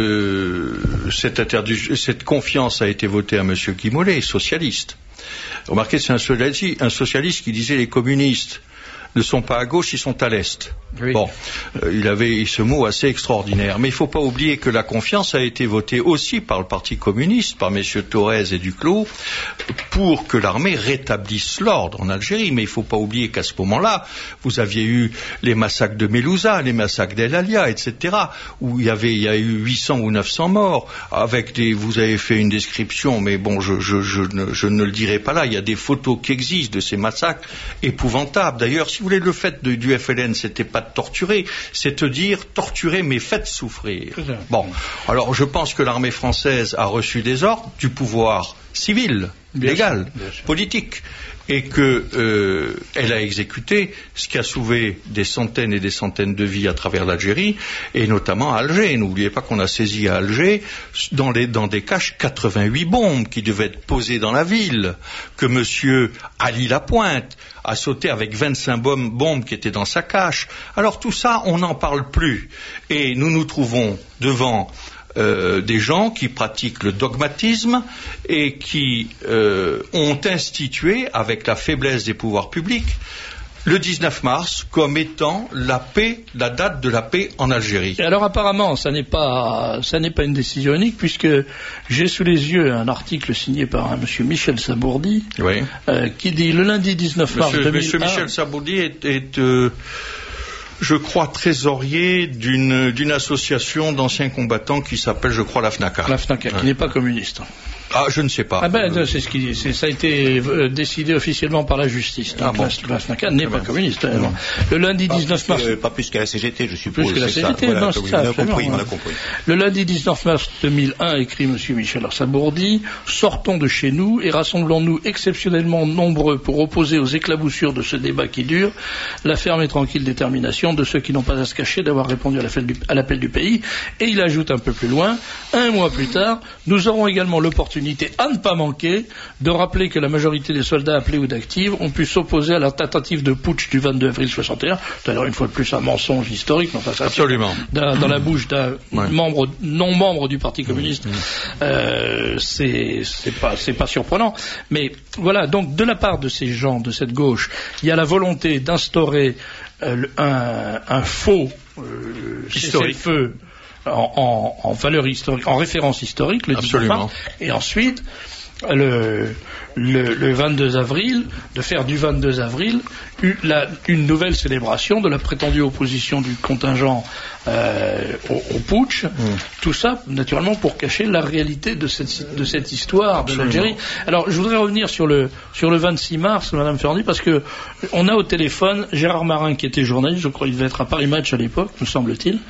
euh, cette, interdu- cette confiance a été votée à M. Guy Mollet, socialiste. Remarquez, c'est un socialiste, un socialiste qui disait les communistes ne sont pas à gauche, ils sont à l'est. Oui. Bon, euh, il avait ce mot assez extraordinaire. Mais il ne faut pas oublier que la confiance a été votée aussi par le Parti communiste, par messieurs Thorez et Duclos, pour que l'armée rétablisse l'ordre en Algérie. Mais il ne faut pas oublier qu'à ce moment-là, vous aviez eu les massacres de Melouza, les massacres d'El Alia, et cetera, où il y avait, il y a eu huit cents ou neuf cents morts, avec des, vous avez fait une description, mais bon, je, je, je, ne, je ne le dirai pas là. Il y a des photos qui existent de ces massacres épouvantables. D'ailleurs, si vous voulez, le fait de, du F L N, c'était pas de torturer, c'est de dire torturer mais faites souffrir. Bon, alors je pense que l'armée française a reçu des ordres du pouvoir civil, bien légal, sûr, politique, et que euh, elle a exécuté ce qui a sauvé des centaines et des centaines de vies à travers l'Algérie, et notamment à Alger. N'oubliez pas qu'on a saisi à Alger, dans, les, dans des caches, quatre-vingt-huit bombes qui devaient être posées dans la ville, que monsieur Ali Lapointe a sauté avec vingt-cinq bombes, bombes qui étaient dans sa cache. Alors tout ça, on n'en parle plus. Et nous nous trouvons devant Euh, des gens qui pratiquent le dogmatisme et qui euh, ont institué, avec la faiblesse des pouvoirs publics, le dix-neuf mars comme étant la paix, la date de la paix en Algérie. Et alors apparemment, ça n'est pas, ça n'est pas une décision unique, puisque j'ai sous les yeux un article signé par un monsieur Michel Sabourdi, oui. euh, qui dit le lundi dix-neuf mars monsieur, deux mille un. Monsieur Michel Sabourdi est, est euh, je crois, trésorier d'une, d'une association d'anciens combattants qui s'appelle, je crois, la FNACA. La FNACA, ouais. Qui n'est pas communiste. Ah, je ne sais pas. Ah ben, euh... c'est ce qui, c'est, ça a été euh, décidé officiellement par la justice. Donc, ah bon. la, la FNACA n'est pas communiste. Euh, le lundi dix-neuf mars. Euh, pas plus qu'à la C G T, je suppose. Plus que la C G T, non, c'est ça. On a compris, on a compris. Le lundi dix-neuf mars deux mille un, écrit monsieur Michel Sabourdi, sortons de chez nous et rassemblons-nous exceptionnellement nombreux pour opposer aux éclaboussures de ce débat qui dure la ferme et tranquille détermination de ceux qui n'ont pas à se cacher d'avoir répondu à l'appel du, à l'appel du pays. Et il ajoute un peu plus loin, un mois plus tard, nous aurons également l'opportunité à ne pas manquer de rappeler que la majorité des soldats appelés ou d'actifs ont pu s'opposer à la tentative de putsch du vingt-deux avril soixante et un. C'est-à-dire une fois de plus un mensonge historique, mais enfin ça, absolument, dans, dans la bouche d'un ouais. membre non membre du Parti communiste. Mmh. Euh, c'est, c'est pas c'est pas surprenant. Mais voilà, donc de la part de ces gens de cette gauche, il y a la volonté d'instaurer euh, un, un faux euh, cessez-le-feu En, en, en valeur historique, en référence historique, le dix-neuf mars, et ensuite le, le, le vingt-deux avril, de faire du vingt-deux avril une, la, une nouvelle célébration de la prétendue opposition du contingent euh, au, au putsch, mmh. Tout ça naturellement pour cacher la réalité de cette, de cette histoire Absolument. de l'Algérie. Alors je voudrais revenir sur le, sur le vingt-six mars, Madame Ferrandi, parce que on a au téléphone Gérard Marin qui était journaliste, je crois qu'il devait être à Paris Match à l'époque, me semble-t-il.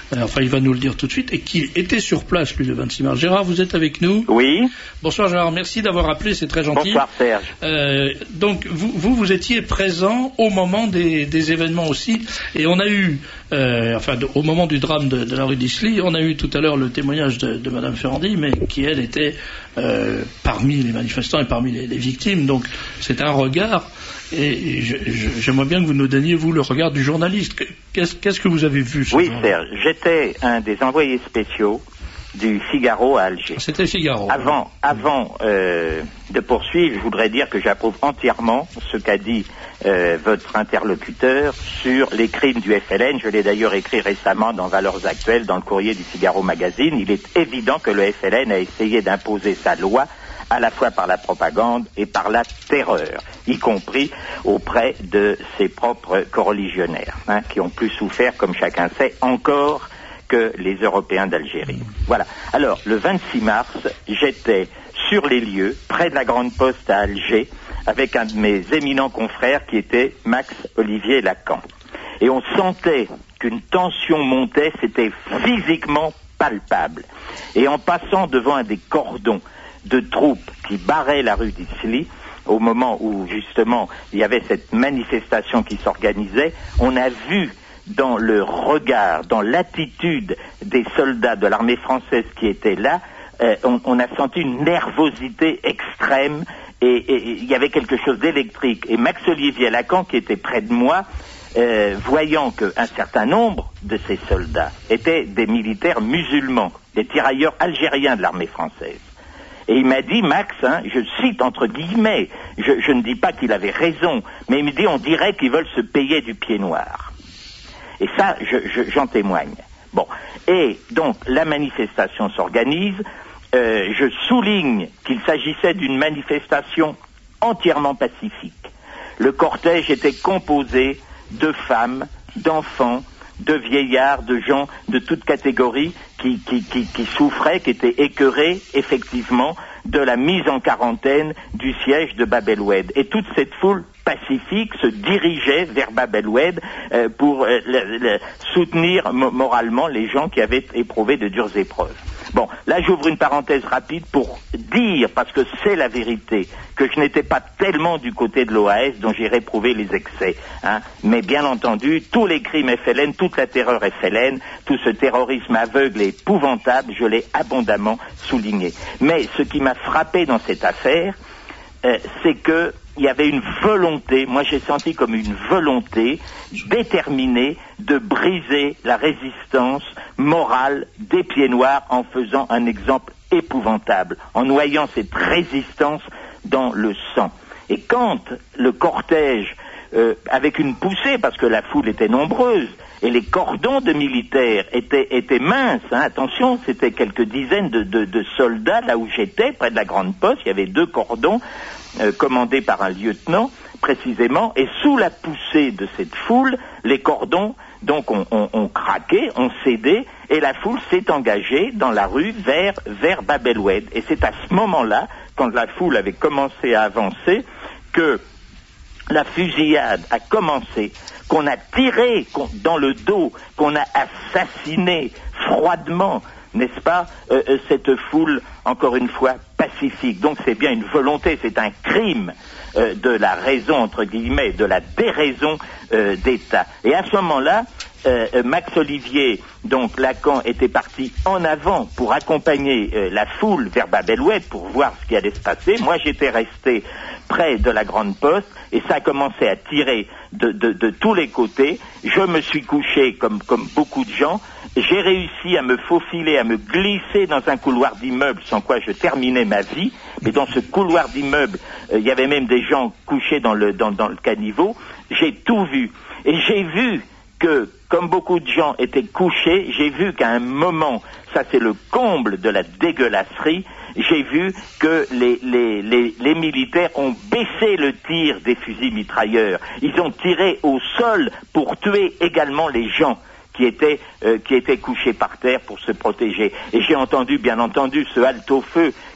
euh, enfin il va nous le dire tout de suite, et qui était sur place lui le vingt-six mars. Gérard, vous êtes avec nous? Oui. Bonsoir Gérard, merci d'avoir appelé, c'est très gentil. Bonsoir Serge. Euh, donc vous, vous, vous étiez présent au moment des, des événements aussi, et on a eu, euh, enfin de, au moment du drame de, de la rue d'Isly, on a eu tout à l'heure le témoignage de, de Madame Ferrandi, mais qui elle était euh, parmi les manifestants et parmi les, les victimes, donc c'est un regard. Et je, je, j'aimerais bien que vous nous donniez, vous, le regard du journaliste. Qu'est-ce, qu'est-ce que vous avez vu ce Oui, jour-là? Serge, j'étais un des envoyés spéciaux du Figaro à Alger. C'était Figaro. Avant, avant euh, de poursuivre, je voudrais dire que j'approuve entièrement ce qu'a dit euh, votre interlocuteur sur les crimes du F L N. Je l'ai d'ailleurs écrit récemment dans Valeurs Actuelles, dans le courrier du Figaro Magazine. Il est évident que le F L N a essayé d'imposer sa loi à la fois par la propagande et par la terreur, y compris auprès de ses propres coreligionnaires, hein, qui ont plus souffert, comme chacun sait, encore que les Européens d'Algérie. Voilà. Alors, le vingt-six mars, j'étais sur les lieux, près de la Grande Poste à Alger, avec un de mes éminents confrères qui était Max Olivier Lacan. Et on sentait qu'une tension montait, c'était physiquement palpable. Et en passant devant un des cordons de troupes qui barraient la rue d'Isly, au moment où justement il y avait cette manifestation qui s'organisait, on a vu dans le regard, dans l'attitude des soldats de l'armée française qui étaient là, euh, on, on a senti une nervosité extrême et il y avait quelque chose d'électrique. Et Max Olivier Lacan, qui était près de moi, euh, voyant qu'un certain nombre de ces soldats étaient des militaires musulmans, des tirailleurs algériens de l'armée française. Et il m'a dit, Max, hein, je cite entre guillemets, je, je ne dis pas qu'il avait raison, mais il me dit, on dirait qu'ils veulent se payer du pied noir. Et ça, je, je, j'en témoigne. Bon. Et donc, la manifestation s'organise. Euh, je souligne qu'il s'agissait d'une manifestation entièrement pacifique. Le cortège était composé de femmes, d'enfants, de vieillards, de gens de toutes catégories qui, qui, qui, qui souffraient, qui étaient écœurés, effectivement, de la mise en quarantaine du siège de Bab el-Oued. Et toute cette foule pacifique se dirigeait vers Bab el-Oued euh, pour euh, le, le, soutenir mo- moralement les gens qui avaient éprouvé de dures épreuves. Bon, là j'ouvre une parenthèse rapide pour dire, parce que c'est la vérité, que je n'étais pas tellement du côté de l'O A S dont j'ai réprouvé les excès, hein, mais bien entendu, tous les crimes F L N, toute la terreur F L N, tout ce terrorisme aveugle et épouvantable, je l'ai abondamment souligné. Mais ce qui m'a frappé dans cette affaire, euh, c'est que il y avait une volonté, moi j'ai senti comme une volonté déterminée de briser la résistance morale des pieds noirs en faisant un exemple épouvantable, en noyant cette résistance dans le sang. Et quand le cortège, euh, avec une poussée, parce que la foule était nombreuse, et les cordons de militaires étaient, étaient minces, hein, attention, c'était quelques dizaines de, de, de soldats là où j'étais, près de la Grande Poste, il y avait deux cordons, Euh, commandé par un lieutenant, précisément, et sous la poussée de cette foule, les cordons, donc, ont, ont, ont craqué, ont cédé, et la foule s'est engagée dans la rue vers, vers Bab el-Oued. Et c'est à ce moment-là, quand la foule avait commencé à avancer, que la fusillade a commencé, qu'on a tiré qu'on, dans le dos, qu'on a assassiné froidement, n'est-ce pas, euh, euh, cette foule, encore une fois, pacifique. Donc c'est bien une volonté, c'est un crime euh, de la raison, entre guillemets, de la déraison euh, d'État. Et à ce moment-là, euh, Max Olivier, donc Lacan, était parti en avant pour accompagner euh, la foule vers Bab el-Oued pour voir ce qui allait se passer. Moi, j'étais resté près de la Grande Poste et ça a commencé à tirer de, de, de tous les côtés. Je me suis couché comme, comme beaucoup de gens. J'ai réussi à me faufiler, à me glisser dans un couloir d'immeuble, sans quoi je terminais ma vie. Mais dans ce couloir d'immeuble, il euh, y avait même des gens couchés dans le, dans, dans le caniveau. J'ai tout vu. Et j'ai vu que, comme beaucoup de gens étaient couchés, j'ai vu qu'à un moment, ça c'est le comble de la dégueulasserie, j'ai vu que les, les, les, les militaires ont baissé le tir des fusils mitrailleurs. Ils ont tiré au sol pour tuer également les gens qui étaient, euh, qui étaient couchés par terre pour se protéger. Et j'ai entendu, bien entendu, ce halte-au-feu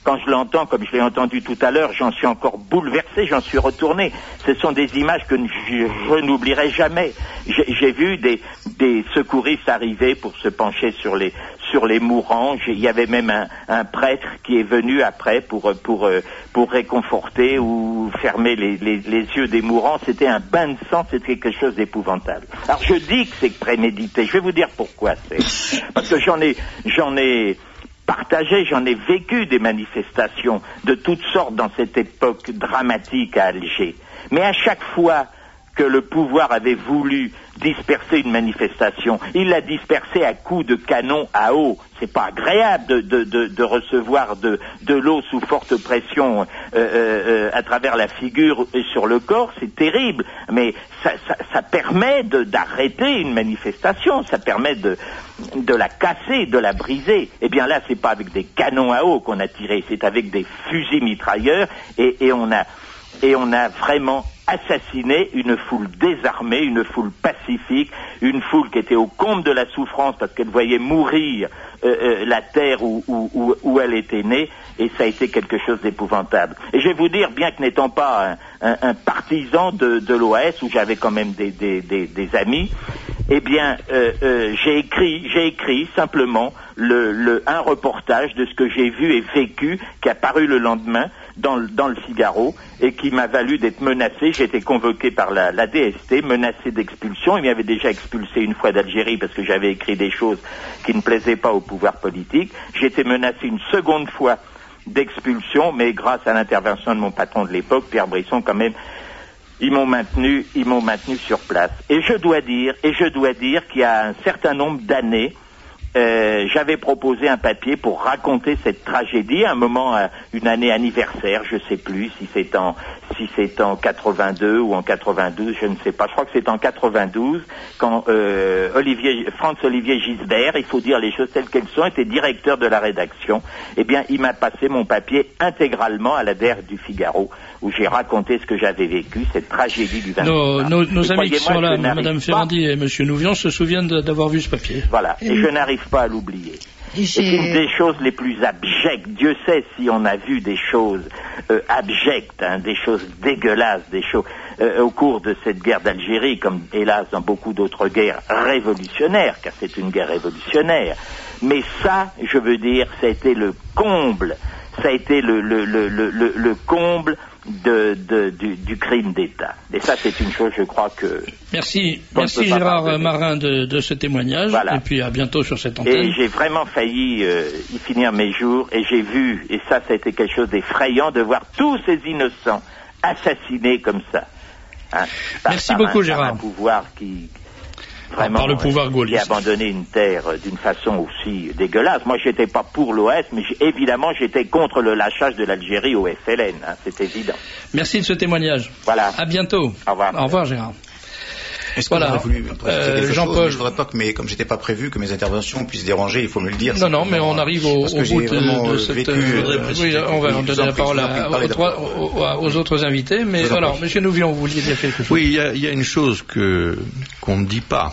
quand je l'entends, comme je l'ai entendu tout à l'heure, j'en suis encore bouleversé, j'en suis retourné. Ce sont des images que je, je n'oublierai jamais. J'ai, j'ai vu des, des secouristes arriver pour se pencher sur les, sur les mourants. J'ai, il y avait même un, un prêtre qui est venu après pour, pour, pour réconforter ou fermer les, les, les yeux des mourants. C'était un bain de sang, c'était quelque chose d'épouvantable. Alors je dis que c'est prémédité. Je vais vous dire pourquoi c'est. Parce que j'en ai, j'en ai partagé, j'en ai vécu des manifestations de toutes sortes dans cette époque dramatique à Alger. Mais à chaque fois que le pouvoir avait voulu disperser une manifestation, il l'a dispersée à coups de canon à eau. C'est pas agréable de, de, de, de recevoir de, de l'eau sous forte pression euh, euh, à travers la figure et sur le corps, c'est terrible. Mais ça, ça, ça permet de, d'arrêter une manifestation, ça permet de, de la casser, de la briser. Eh bien là, c'est pas avec des canons à eau qu'on a tiré, c'est avec des fusils mitrailleurs et, et on a et on a vraiment assassiné une foule désarmée, une foule pacifique, une foule qui était au comble de la souffrance parce qu'elle voyait mourir euh, euh, la terre où, où, où elle était née, et ça a été quelque chose d'épouvantable. Et je vais vous dire, bien que n'étant pas un, un, un partisan de, de l'O A S, où j'avais quand même des, des, des, des amis, eh bien, euh, euh, j'ai écrit, j'ai écrit simplement le, le, un reportage de ce que j'ai vu et vécu, qui a paru le lendemain dans, dans le Figaro, et qui m'a valu d'être menacé. J'ai été convoqué par la, la D S T, menacé d'expulsion. Il m'avait déjà expulsé une fois d'Algérie parce que j'avais écrit des choses qui ne plaisaient pas au pouvoir politique. J'ai été menacé une seconde fois d'expulsion, mais grâce à l'intervention de mon patron de l'époque, Pierre Brisson, quand même, ils m'ont maintenu, ils m'ont maintenu sur place. Et je dois dire, et je dois dire qu'il y a un certain nombre d'années, Euh, j'avais proposé un papier pour raconter cette tragédie, un moment, euh, une année anniversaire, je sais plus si c'est en si c'est en quatre-vingt-deux ou en quatre-vingt-douze, je ne sais pas. Je crois que c'est en quatre-vingt-douze quand euh, Olivier, Franz-Olivier Gisbert, il faut dire les choses telles qu'elles sont, était directeur de la rédaction. Eh bien, il m'a passé mon papier intégralement à la D R du Figaro, où j'ai raconté ce que j'avais vécu, cette tragédie du vingt-six mars. Nos, nos, nos amis qui sont là, Madame Ferrandi et Monsieur Nouvion, se souviennent de, d'avoir vu ce papier. Voilà, et, et je n'arrive pas à l'oublier. C'est une des choses les plus abjectes. Dieu sait si on a vu des choses euh, abjectes, hein, des choses dégueulasses, des choses euh, au cours de cette guerre d'Algérie, comme hélas dans beaucoup d'autres guerres révolutionnaires, car c'est une guerre révolutionnaire. Mais ça, je veux dire, ça a été le comble, ça a été le, le, le, le, le, le comble de, de, du, du crime d'État. Et ça, c'est une chose, je crois que... Merci, merci Gérard pardonner. Marin de, de ce témoignage, voilà. Et puis à bientôt sur cette antenne. Et j'ai vraiment failli euh, y finir mes jours, et j'ai vu, et ça, ça a été quelque chose d'effrayant, de voir tous ces innocents assassinés comme ça. Hein, par, merci par beaucoup un, Gérard. Par un pouvoir qui... Vraiment, par le pouvoir gaulliste. Qui a abandonné une terre d'une façon aussi dégueulasse. Moi, j'étais pas pour l'O A S, mais évidemment, j'étais contre le lâchage de l'Algérie au F L N. Hein, c'est évident. Merci de ce témoignage. Voilà. À bientôt. Au revoir. Au revoir, Gérard. Est-ce que voilà. vous avez voulu euh, Jean-Paul, je voudrais pas que mes, comme j'étais pas prévu, que mes interventions puissent déranger. Il faut me le dire. Non, non, mais on arrive au, au bout de, de cette. Vécu, euh, oui, on va donner la parole à, aux, trois, aux, aux autres invités. Mais alors, Monsieur Nouvion, vous vouliez dire quelque chose? Oui, il y a, il y a une chose que qu'on ne dit pas,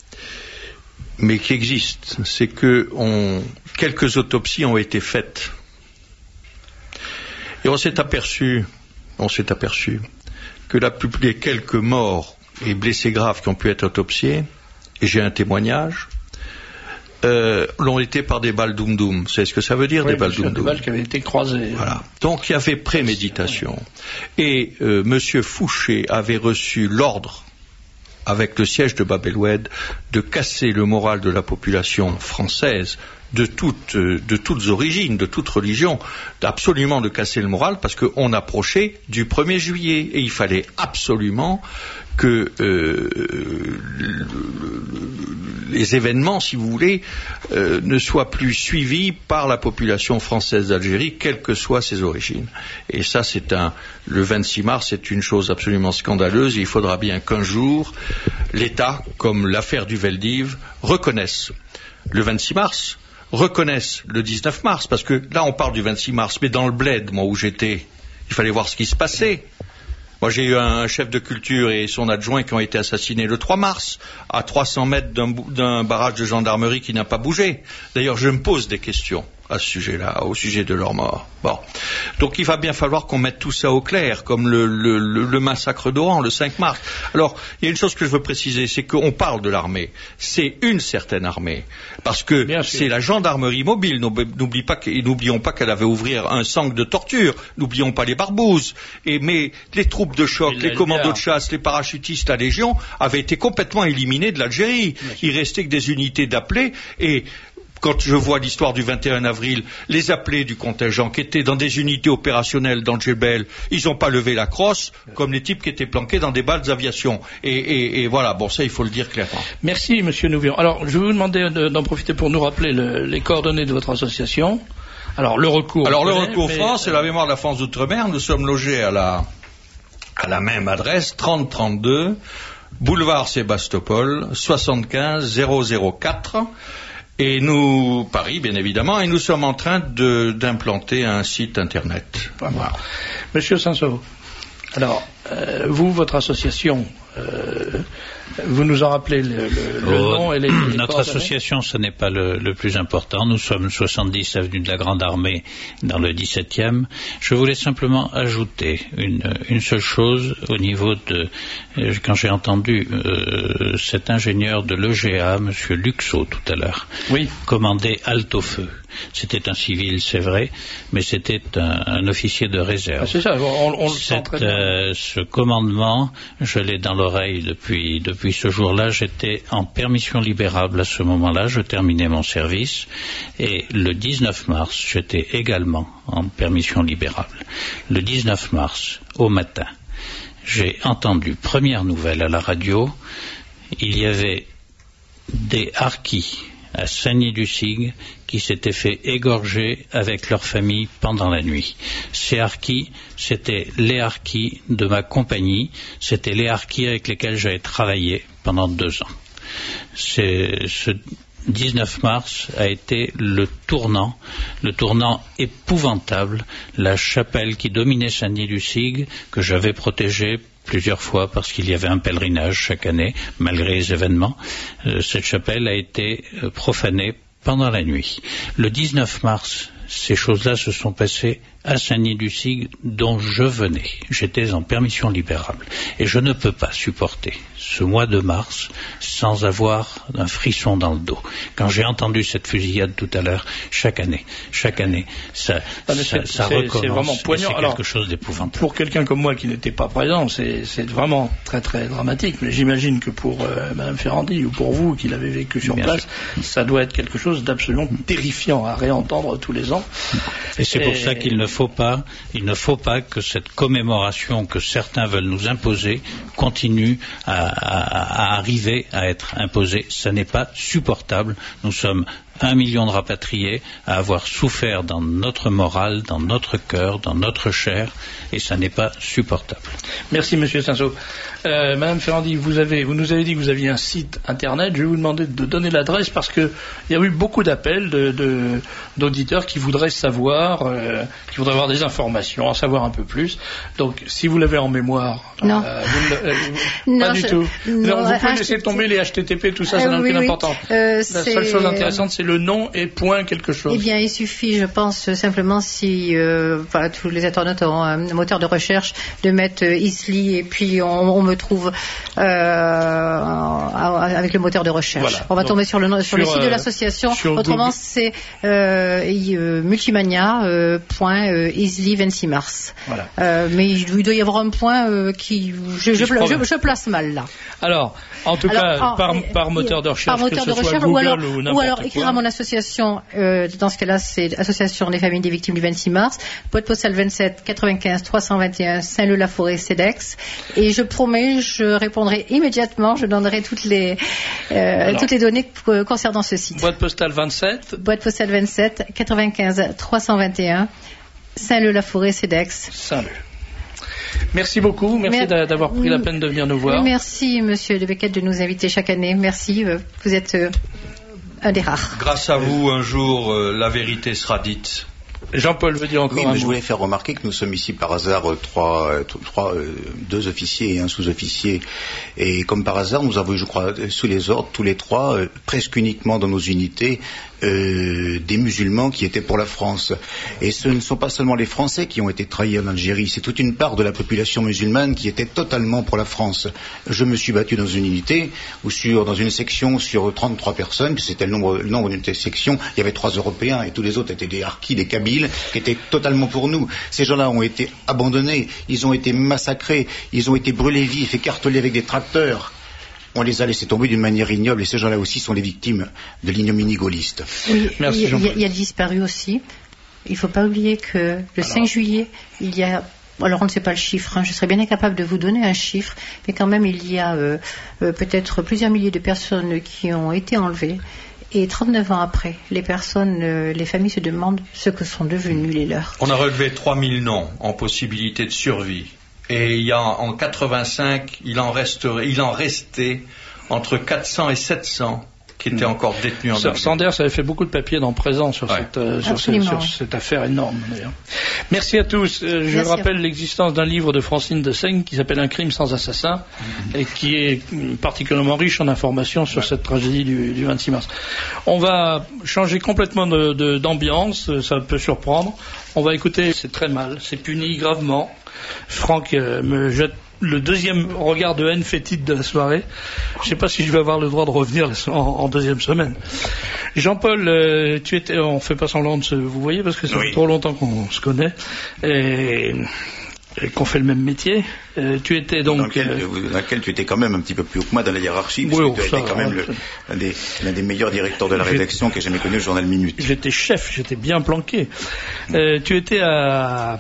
mais qui existe, c'est que on, quelques autopsies ont été faites. Et on s'est aperçu, on s'est aperçu que la plupart des quelques morts et blessés graves qui ont pu être autopsiés, et j'ai un témoignage, euh, l'ont été par des balles doum-doum. Vous savez ce que ça veut dire, oui, des balles doum-doum? Des balles qui avaient été croisées. Voilà. Donc il y avait préméditation. Et euh, Monsieur Fouché avait reçu l'ordre, avec le siège de Bab el-Oued, de casser le moral de la population française, de toutes, de toutes origines, de toutes religions, absolument de casser le moral, parce qu'on approchait du premier juillet, et il fallait absolument que euh, les événements, si vous voulez, euh, ne soient plus suivis par la population française d'Algérie, quelles que soient ses origines. Et ça, c'est un, le vingt-six mars, c'est une chose absolument scandaleuse, et il faudra bien qu'un jour, l'État, comme l'affaire du Veldiv, reconnaisse le vingt-six mars, reconnaisse le dix-neuf mars, parce que là, on parle du vingt-six mars, mais dans le bled, moi, où j'étais, il fallait voir ce qui se passait. Moi, j'ai eu un chef de culture et son adjoint qui ont été assassinés le trois mars, à trois cents mètres d'un, d'un barrage de gendarmerie qui n'a pas bougé. D'ailleurs, je me pose des questions. à ce sujet-là, au sujet de leur mort. Bon. Donc il va bien falloir qu'on mette tout ça au clair, comme le, le, le, le massacre d'Oran, le cinq mars. Alors, il y a une chose que je veux préciser, c'est qu'on parle de l'armée. C'est une certaine armée. Parce que c'est la gendarmerie mobile. N'oublie pas que, n'oublions pas qu'elle avait ouvert un centre de torture. N'oublions pas les barbouzes. Et, mais les troupes de choc, les commandos de chasse, les parachutistes, la Légion, avaient été complètement éliminés de l'Algérie. Il restait que des unités d'appelés. Et quand je vois l'histoire du vingt et un avril, les appelés du contingent qui étaient dans des unités opérationnelles dans le Djebel, ils n'ont pas levé la crosse, comme les types qui étaient planqués dans des balles d'aviation. Et, et, et voilà, bon, ça, il faut le dire clairement. Merci, Monsieur Nouvion. Alors, je vais vous demander d'en profiter pour nous rappeler le, les coordonnées de votre association. Alors, le recours. Alors, le recours mais... France, c'est la mémoire de la France d'Outre-mer. Nous sommes logés à la, à la même adresse, trente trente-deux, boulevard Sébastopol, soixante-quinze zéro zéro quatre. Et nous, Paris, bien évidemment, et nous sommes en train de, d'implanter un site internet. Voilà. Monsieur Sansot, alors, euh, vous, votre association, euh, vous nous en rappelez le, le, le oh, nom et les, les Notre association, ce n'est pas le, le plus important. Nous sommes soixante-dix avenue de la Grande Armée, dans le dix-septième. Je voulais simplement ajouter une, une seule chose au niveau de... Euh, quand j'ai entendu euh, cet ingénieur de l'E G A, Monsieur Luxot, tout à l'heure, oui. commander halte au feu. C'était un civil, c'est vrai, mais c'était un, un officier de réserve. Ah, c'est ça, on, on le sent très bien. Euh, ce commandement, je l'ai dans l'oreille depuis, depuis ce jour-là. J'étais en permission libérable à ce moment-là, je terminais mon service, et le dix-neuf mars, j'étais également en permission libérable. Le dix-neuf mars, au matin, j'ai entendu, première nouvelle à la radio, il y avait des harkis à Saint-Denis-du-Sigue qui s'étaient fait égorger avec leur famille pendant la nuit. Ces harkis, c'était les harkis de ma compagnie, c'était les harkis avec lesquels j'avais travaillé pendant deux ans. C'est, ce dix-neuf mars a été le tournant, le tournant épouvantable, la chapelle qui dominait Saint-Denis-du-Sigue, que j'avais protégée plusieurs fois parce qu'il y avait un pèlerinage chaque année, malgré les événements. Euh, cette chapelle a été euh, profanée pendant la nuit. Le dix-neuf mars, ces choses-là se sont passées à Saint-Denis-du-Sigue, dont je venais. J'étais en permission libérable. Et je ne peux pas supporter ce mois de mars sans avoir un frisson dans le dos. Quand j'ai entendu cette fusillade tout à l'heure, chaque année, chaque année, ça, ah, ça, c'est, ça c'est, recommence. C'est vraiment poignant. C'est quelque Alors, chose d'épouvantable. Pour quelqu'un comme moi qui n'était pas présent, c'est, c'est vraiment très très dramatique. Mais j'imagine que pour euh, Madame Ferrandi ou pour vous qui l'avez vécu sur Bien place, sûr. Ça doit être quelque chose d'absolument terrifiant à réentendre tous les ans. Et c'est Et... pour ça qu'il ne faut pas Il ne faut pas que cette commémoration que certains veulent nous imposer continue à, à, à arriver à être imposée. Ça n'est pas supportable. Nous sommes un million de rapatriés à avoir souffert dans notre morale, dans notre cœur, dans notre chair, et ça n'est pas supportable. Merci Monsieur Sansot. Euh, Madame Ferrandi, vous avez, vous nous avez dit que vous aviez un site internet. Je vais vous demander de donner l'adresse parce que il y a eu beaucoup d'appels de, de, d'auditeurs qui voudraient savoir, euh, qui voudraient avoir des informations, en savoir un peu plus. Donc, si vous l'avez en mémoire, non, euh, vous, euh, vous, non pas je, du tout. Non, vous pouvez H T T P. Laisser tomber les H T T P, tout ça, ça n'a euh, aucune oui, importance. Euh, La seule chose intéressante, c'est le nom et point quelque chose. Eh bien, il suffit, je pense, simplement si euh, voilà, tous les internautes ont un moteur de recherche, de mettre euh, Isli et puis on, on me trouve euh, avec le moteur de recherche. Voilà. On va Donc, tomber sur le, sur sur le site euh, de l'association. Autrement, Google. C'est euh, euh, multimania euh, point euh, Isli vingt-six mars. Voilà. Euh, mais il doit y avoir un point euh, qui je, je, je, je, je place mal là. Alors, en tout alors, cas, en, par, par moteur de recherche, par moteur que ce de recherche, soit Google ou alors, ou n'importe ou alors écrire quoi. à mon association. Euh, dans ce cas-là, c'est Association des familles des victimes du vingt-six mars, boîte postale vingt-sept quatre-vingt-quinze trois cent vingt et un Saint-Leu-la-Forêt, Cedex. Et je promets, je répondrai immédiatement. Je donnerai toutes les euh, alors, toutes les données concernant ce site. Boîte postale vingt-sept. Boîte postale vingt-sept quatre-vingt-quinze trois cent vingt et un Saint-Leu-la-Forêt, Cedex. Saint-Leu. Merci beaucoup, merci Mer- d'avoir pris la peine de venir nous voir. Merci Monsieur De Becquette de nous inviter chaque année. Merci, vous êtes euh, un des rares. Grâce à vous, un jour, euh, la vérité sera dite. Jean-Paul veut dire encore oui, un mais mot. Je voulais faire remarquer que nous sommes ici par hasard euh, trois, euh, trois, euh, deux officiers et un sous-officier. Et comme par hasard, nous avons, je crois, sous les ordres, tous les trois, euh, presque uniquement dans nos unités, euh, des musulmans qui étaient pour la France. Et ce ne sont pas seulement les Français qui ont été trahis en Algérie, c'est toute une part de la population musulmane qui était totalement pour la France. Je me suis battu dans une unité, ou sur, dans une section sur trente-trois personnes, c'était le nombre, le nombre d'une section, il y avait trois Européens et tous les autres étaient des Harkis, des Kabyles, qui étaient totalement pour nous. Ces gens-là ont été abandonnés, ils ont été massacrés, ils ont été brûlés vifs, écartelés avec des tracteurs. On les a laissés tomber d'une manière ignoble et ces gens-là aussi sont les victimes de l'ignominie gaulliste. Oui, Merci, il, y a, il y a disparu aussi. Il ne faut pas oublier que le Alors. cinq juillet, il y a... Alors on ne sait pas le chiffre, hein, je serais bien incapable de vous donner un chiffre, mais quand même il y a euh, euh, peut-être plusieurs milliers de personnes qui ont été enlevées. Et trente-neuf ans après, les personnes, euh, les familles se demandent ce que sont devenus les leurs. On a relevé trois mille noms en possibilité de survie. Et il y a, en quatre-vingt-cinq, il en, resterait, il en restait entre quatre cents et sept cents qui étaient encore détenus en Algérie. Sanders avait fait beaucoup de papiers dans présent sur, ouais. cette, euh, sur, ce, sur cette affaire énorme. D'ailleurs. Merci à tous. Euh, je Merci rappelle l'existence d'un livre de Francine de Seigne qui s'appelle Un crime sans assassin mmh. et qui est particulièrement riche en informations sur ouais. cette tragédie du, du vingt-six mars. On va changer complètement de, de, d'ambiance, ça peut surprendre. On va écouter, c'est très mal, c'est puni gravement. Franck euh, me jette le deuxième regard de haine fétide de la soirée. Je ne sais pas si je vais avoir le droit de revenir en, en deuxième semaine. Jean-Paul, euh, tu étais, on fait pas semblant de se vous voyez parce que ça oui. fait trop longtemps qu'on se connaît et, et qu'on fait le même métier. Euh, tu étais donc dans lequel, euh, dans lequel tu étais quand même un petit peu plus haut que moi dans la hiérarchie, parce oui, que tu ça, étais quand même le, l'un, des, l'un des meilleurs directeurs de la rédaction que j'ai jamais connu, le journal Minute. J'étais chef, j'étais bien planqué. Euh, tu étais à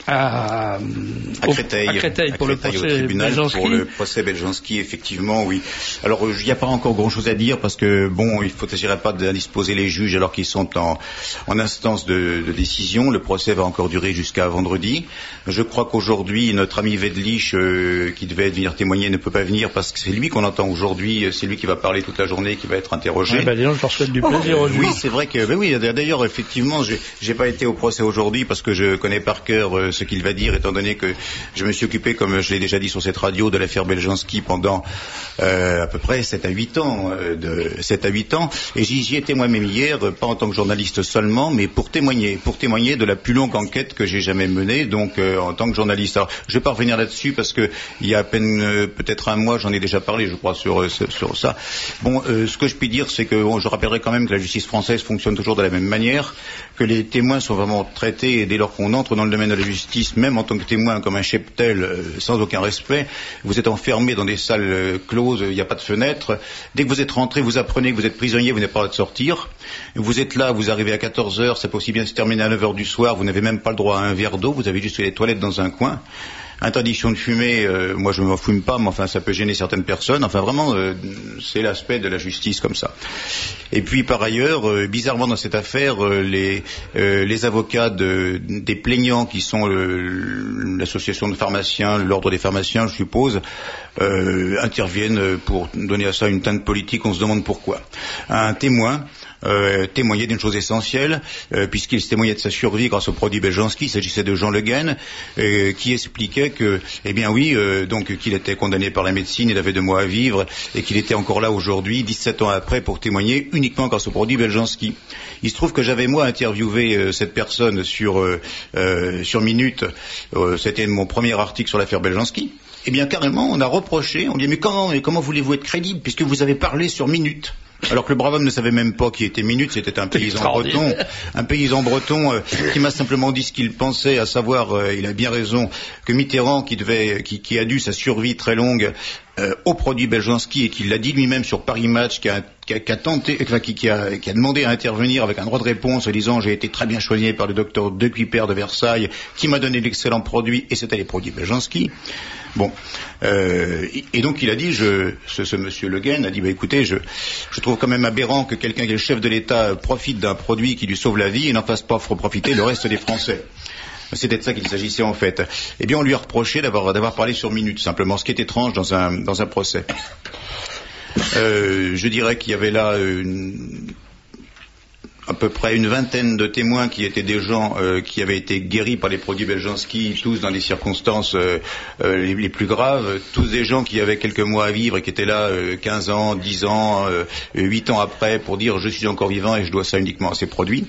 À, à Créteil, à Créteil pour, à Créteil, le procès au tribunal Beljanski. Pour le procès Beljanski, effectivement, oui. Alors, il n'y a pas encore grand-chose à dire parce que, bon, il ne s'agirait pas d'indisposer les juges alors qu'ils sont en, en instance de, de décision. Le procès va encore durer jusqu'à vendredi. Je crois qu'aujourd'hui, notre ami Vedlich, euh, qui devait venir témoigner, ne peut pas venir parce que c'est lui qu'on entend aujourd'hui. C'est lui qui va parler toute la journée, qui va être interrogé. Ouais, bah, disons, je leur souhaite du plaisir oh, aujourd'hui. Oui, c'est vrai que, ben oui, d'ailleurs, effectivement, j'ai, j'ai pas été au procès aujourd'hui parce que je connais par cœur euh, ce qu'il va dire, étant donné que je me suis occupé, comme je l'ai déjà dit sur cette radio, de l'affaire Beljanski pendant euh, à peu près sept à huit ans, euh, de sept à huit ans, et j'y, j'y étais moi-même hier, pas en tant que journaliste seulement, mais pour témoigner, pour témoigner de la plus longue enquête que j'ai jamais menée, donc euh, en tant que journaliste. Alors, je vais pas revenir là-dessus parce que il y a à peine euh, peut-être un mois, j'en ai déjà parlé, je crois, sur euh, sur ça. Bon, euh, ce que je puis dire, c'est que bon, je rappellerai quand même que la justice française fonctionne toujours de la même manière, que les témoins sont vraiment traités et dès lors qu'on entre dans le domaine de la justice, même en tant que témoin, comme un cheptel, euh, sans aucun respect, vous êtes enfermé dans des salles euh, closes, il n'y a pas de fenêtres. Dès que vous êtes rentré, vous apprenez que vous êtes prisonnier, vous n'avez pas le droit de sortir. Vous êtes là, vous arrivez à quatorze heures, ça peut aussi bien se terminer à neuf heures du soir, vous n'avez même pas le droit à un verre d'eau, vous avez juste les toilettes dans un coin. Interdiction de fumer, euh, moi je ne m'en fume pas, mais enfin ça peut gêner certaines personnes. Enfin vraiment, euh, c'est l'aspect de la justice comme ça. Et puis par ailleurs, euh, bizarrement dans cette affaire, euh, les, euh, les avocats de, des plaignants qui sont le, l'association de pharmaciens, l'ordre des pharmaciens, je suppose, euh, interviennent pour donner à ça une teinte politique. On se demande pourquoi. Un témoin Euh, témoignait d'une chose essentielle, euh, puisqu'il se témoignait de sa survie grâce au produit Beljanski. Il s'agissait de Jean Le Guen, euh, qui expliquait que, eh bien oui, euh, donc qu'il était condamné par la médecine, il avait deux mois à vivre, et qu'il était encore là aujourd'hui, dix-sept ans après, pour témoigner uniquement grâce au produit Beljanski. Il se trouve que j'avais moi interviewé euh, cette personne sur euh, euh, sur Minute. Euh, c'était mon premier article sur l'affaire Beljanski. Eh bien carrément, on a reproché, on dit mais comment, mais comment voulez-vous être crédible puisque vous avez parlé sur Minute? Alors que le brave homme ne savait même pas qui était Minute, c'était un paysan breton, un paysan breton euh, qui m'a simplement dit ce qu'il pensait, à savoir, euh, il a bien raison, que Mitterrand, qui devait, qui, qui a dû sa survie très longue euh, au produit Beljanski et qui l'a dit lui-même sur Paris Match, qui a, qui a, qui a tenté, enfin, qui, qui, a, qui a demandé à intervenir avec un droit de réponse en disant j'ai été très bien choisi par le docteur De Cuypers de Versailles, qui m'a donné l'excellent produit et c'était les produits Beljanski. Bon, euh, et donc il a dit, je, ce, ce monsieur Le Guen a dit, bah écoutez, je, je trouve quand même aberrant que quelqu'un qui est le chef de l'État profite d'un produit qui lui sauve la vie et n'en fasse pas profiter le reste des Français. C'était de ça qu'il s'agissait en fait. Eh bien, on lui a reproché d'avoir, d'avoir parlé sur Minute, simplement, ce qui est étrange dans un, dans un procès. Euh, je dirais qu'il y avait là une, à peu près une vingtaine de témoins qui étaient des gens euh, qui avaient été guéris par les produits Beljanski, tous dans des circonstances euh, euh, les, les plus graves, tous des gens qui avaient quelques mois à vivre et qui étaient là euh, quinze ans, dix ans, euh, huit ans après pour dire je suis encore vivant et je dois ça uniquement à ces produits.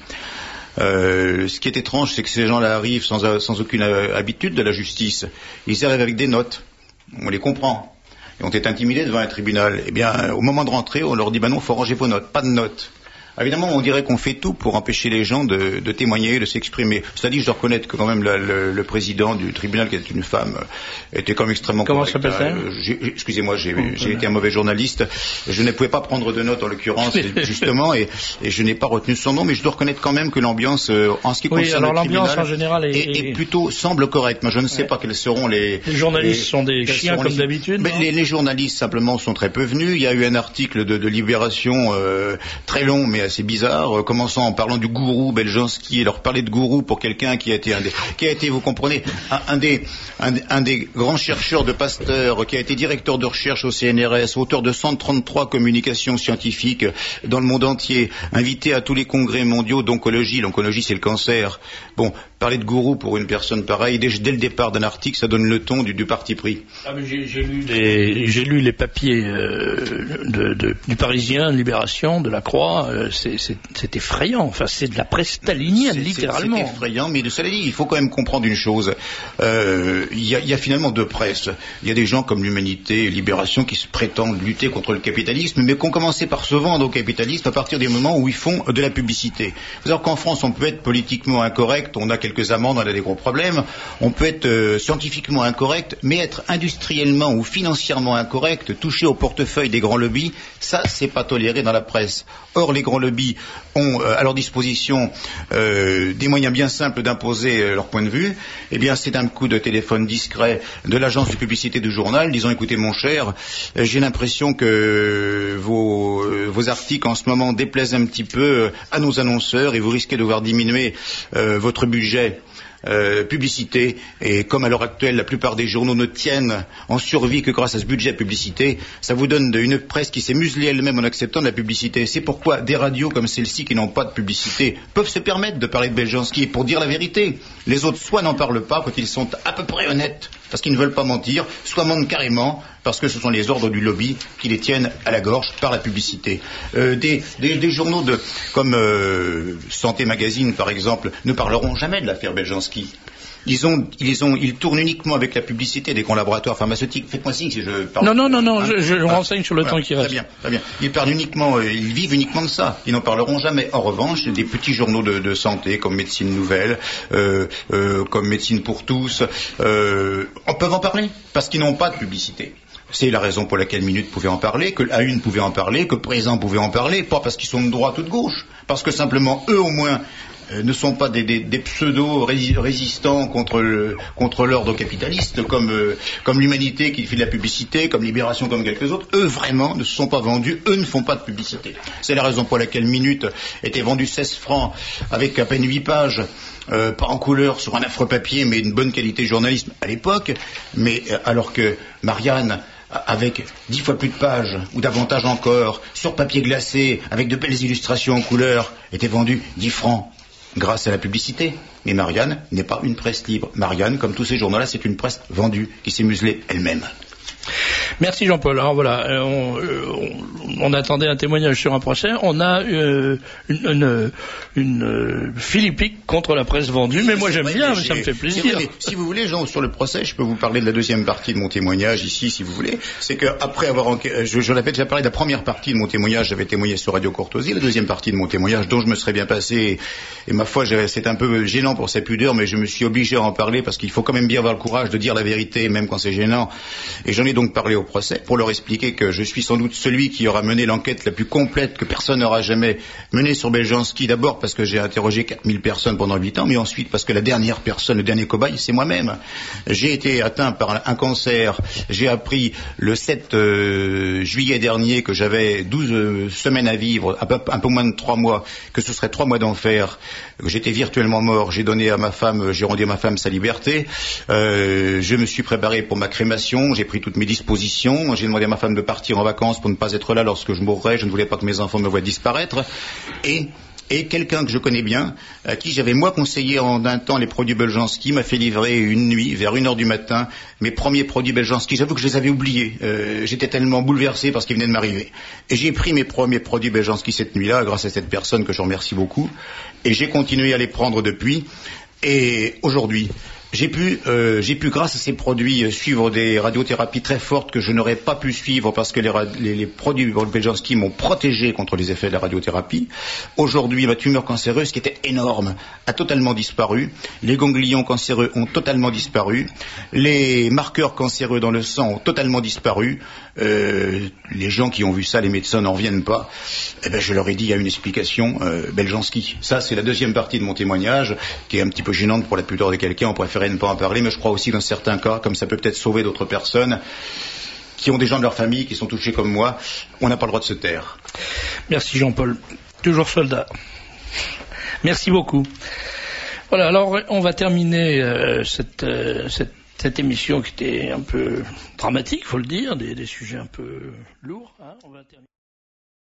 Euh, ce qui est étrange, c'est que ces gens-là arrivent sans, sans aucune habitude de la justice. Ils arrivent avec des notes. On les comprend. Et ont été intimidés devant un tribunal. Eh bien, au moment de rentrer, on leur dit, ben non, il faut ranger vos notes. Pas de notes. Évidemment, on dirait qu'on fait tout pour empêcher les gens de, de témoigner, de s'exprimer. C'est-à-dire, je dois reconnaître que quand même la, le, le président du tribunal, qui est une femme, était quand même extrêmement Comment correct. Comment s'appelle-t-elle ? Excusez-moi, j'ai, oh, j'ai été un mauvais journaliste. Je ne pouvais pas prendre de notes en l'occurrence, justement, et, et je n'ai pas retenu son nom, mais je dois reconnaître quand même que l'ambiance, euh, en ce qui oui, concerne alors le tribunal, l'ambiance en général est, est, est plutôt semble correcte. Moi, je ne sais ouais. pas quels seront les. Les journalistes les, sont des chiens comme les, d'habitude. Mais les, les journalistes simplement sont très peu venus. Il y a eu un article de, de Libération euh, très long, mais assez bizarre. Commençant en parlant du gourou Beljanski, et leur parler de gourou pour quelqu'un qui a été un des, qui a été, vous comprenez, un, un des, un, un des grands chercheurs de Pasteur, qui a été directeur de recherche au C N R S, auteur de cent trente-trois communications scientifiques dans le monde entier, invité à tous les congrès mondiaux d'oncologie. L'oncologie, c'est le cancer. Bon, parler de gourou pour une personne pareille, dès, dès le départ d'un article, ça donne le ton du, du parti pris. Ah, mais j'ai, j'ai, lu les, j'ai lu les papiers euh, de, de, du Parisien, de Libération, de la Croix. Euh, c'est, c'est, c'était effrayant. Enfin, c'est de la presse stalinienne, c'est, littéralement. C'est, c'est effrayant, mais de cela dit, il faut quand même comprendre une chose. Euh, il y a, y a finalement deux presses. Il y a des gens comme l'Humanité et Libération qui se prétendent lutter contre le capitalisme, mais qui ont commencé par se vendre au capitalisme à partir des moments où ils font de la publicité. Il faut savoir qu'en France, on peut être politiquement incorrect, on a quelques amendes, on a des gros problèmes. On peut être euh, scientifiquement incorrect, mais être industriellement ou financièrement incorrect, toucher au portefeuille des grands lobbies, ça, c'est pas toléré dans la presse. Or, les grands lobbies ont euh, à leur disposition euh, des moyens bien simples d'imposer euh, leur point de vue. Eh bien, c'est un coup de téléphone discret de l'agence de publicité du journal, disant, écoutez, mon cher, euh, j'ai l'impression que vos, euh, vos articles en ce moment déplaisent un petit peu euh, à nos annonceurs et vous risquez de voir diminuer euh, votre budget Euh, publicité, et comme à l'heure actuelle la plupart des journaux ne tiennent en survie que grâce à ce budget publicité, ça vous donne une presse qui s'est muselée elle-même en acceptant de la publicité. C'est pourquoi des radios comme celle-ci qui n'ont pas de publicité peuvent se permettre de parler de Beljanski pour dire la vérité. Les autres soit n'en parlent pas quand ils sont à peu près honnêtes parce qu'ils ne veulent pas mentir, soit mentent carrément parce que ce sont les ordres du lobby qui les tiennent à la gorge par la publicité. Euh, des, des, des journaux de, comme euh, Santé Magazine par exemple ne parleront jamais de l'affaire Beljanski. Ils, ont, ils, ont, ils tournent uniquement avec la publicité des grands laboratoires pharmaceutiques. Faites-moi signe si je parle. Non, non, non, non, hein, je, je hein, renseigne sur le voilà, temps qui reste. Très bien, très bien. Ils parlent uniquement, euh, ils vivent uniquement de ça. Ils n'en parleront jamais. En revanche, des petits journaux de, de santé comme Médecine Nouvelle, euh, euh, comme Médecine pour tous, euh, on peut en parler parce qu'ils n'ont pas de publicité. C'est la raison pour laquelle Minute pouvait en parler, que A une pouvait en parler, que Présent pouvait en parler, pas parce qu'ils sont de droite ou de gauche, parce que simplement eux au moins euh, ne sont pas des, des, des pseudo-résistants contre, le, contre l'ordre capitaliste, comme, euh, comme l'Humanité qui fait de la publicité, comme Libération, comme quelques autres. Eux vraiment ne se sont pas vendus, eux ne font pas de publicité. C'est la raison pour laquelle Minute était vendue seize francs avec à peine huit pages. Euh, pas en couleur sur un affreux papier, mais une bonne qualité de journalisme à l'époque, mais euh, alors que Marianne, avec dix fois plus de pages, ou davantage encore, sur papier glacé, avec de belles illustrations en couleur, était vendue dix francs, grâce à la publicité. Mais Marianne n'est pas une presse libre. Marianne, comme tous ces journaux-là, c'est une presse vendue, qui s'est muselée elle-même. Merci Jean-Paul. Alors voilà, on, on, on attendait un témoignage sur un procès. On a euh, une, une, une euh, philippique contre la presse vendue, mais moi j'aime vrai, bien, mais ça me fait plaisir. Vrai, mais si vous voulez, Jean, sur le procès, je peux vous parler de la deuxième partie de mon témoignage ici, si vous voulez. C'est qu'après avoir, enquêté, je, je l'avais déjà parlé de la première partie de mon témoignage, j'avais témoigné sur Radio Courtoisie, la deuxième partie de mon témoignage, dont je me serais bien passé, et, et ma foi, c'est un peu gênant pour sa pudeur, mais je me suis obligé à en parler parce qu'il faut quand même bien avoir le courage de dire la vérité, même quand c'est gênant. Et j'en ai donc parlé au procès pour leur expliquer que je suis sans doute celui qui aura mené l'enquête la plus complète que personne n'aura jamais menée sur Beljanski, d'abord parce que j'ai interrogé quatre mille personnes pendant huit ans, mais ensuite parce que la dernière personne, le dernier cobaye, c'est moi-même. J'ai été atteint par un cancer, j'ai appris le sept euh, juillet dernier que j'avais douze euh, semaines à vivre, un peu, un peu moins de trois mois, que ce serait trois mois d'enfer, que j'étais virtuellement mort, j'ai donné à ma femme, j'ai rendu à ma femme sa liberté, euh, je me suis préparé pour ma crémation, j'ai pris toutes mes dispositions, j'ai demandé à ma femme de partir en vacances pour ne pas être là lorsque je mourrais, je ne voulais pas que mes enfants me voient disparaître, et Et quelqu'un que je connais bien, à qui j'avais moi conseillé en un temps les produits Beljanski, m'a fait livrer une nuit, vers une heure du matin, mes premiers produits Beljanski. J'avoue que je les avais oubliés. Euh, j'étais tellement bouleversé par ce qui venait de m'arriver. Et j'ai pris mes premiers produits Beljanski cette nuit-là, grâce à cette personne que je remercie beaucoup. Et j'ai continué à les prendre depuis. Et aujourd'hui, j'ai pu, euh, j'ai pu, grâce à ces produits, euh, suivre des radiothérapies très fortes que je n'aurais pas pu suivre parce que les, les, les produits Beljanski m'ont protégé contre les effets de la radiothérapie. Aujourd'hui, ma tumeur cancéreuse, qui était énorme, a totalement disparu. Les ganglions cancéreux ont totalement disparu. Les marqueurs cancéreux dans le sang ont totalement disparu. Euh, les gens qui ont vu ça, les médecins n'en reviennent pas. Eh ben, je leur ai dit, il y a une explication, euh, Beljanski. Ça, c'est la deuxième partie de mon témoignage, qui est un petit peu gênante pour la plupart de quelqu'un. On préfère ne pas en parler, mais je crois aussi dans certains cas, comme ça peut peut-être sauver d'autres personnes qui ont des gens de leur famille qui sont touchés comme moi, on n'a pas le droit de se taire. Merci Jean-Paul, toujours soldat. Merci beaucoup. Voilà, alors on va terminer euh, cette, euh, cette, cette émission qui était un peu dramatique, faut le dire, des, des sujets un peu lourds. Hein, on va terminer.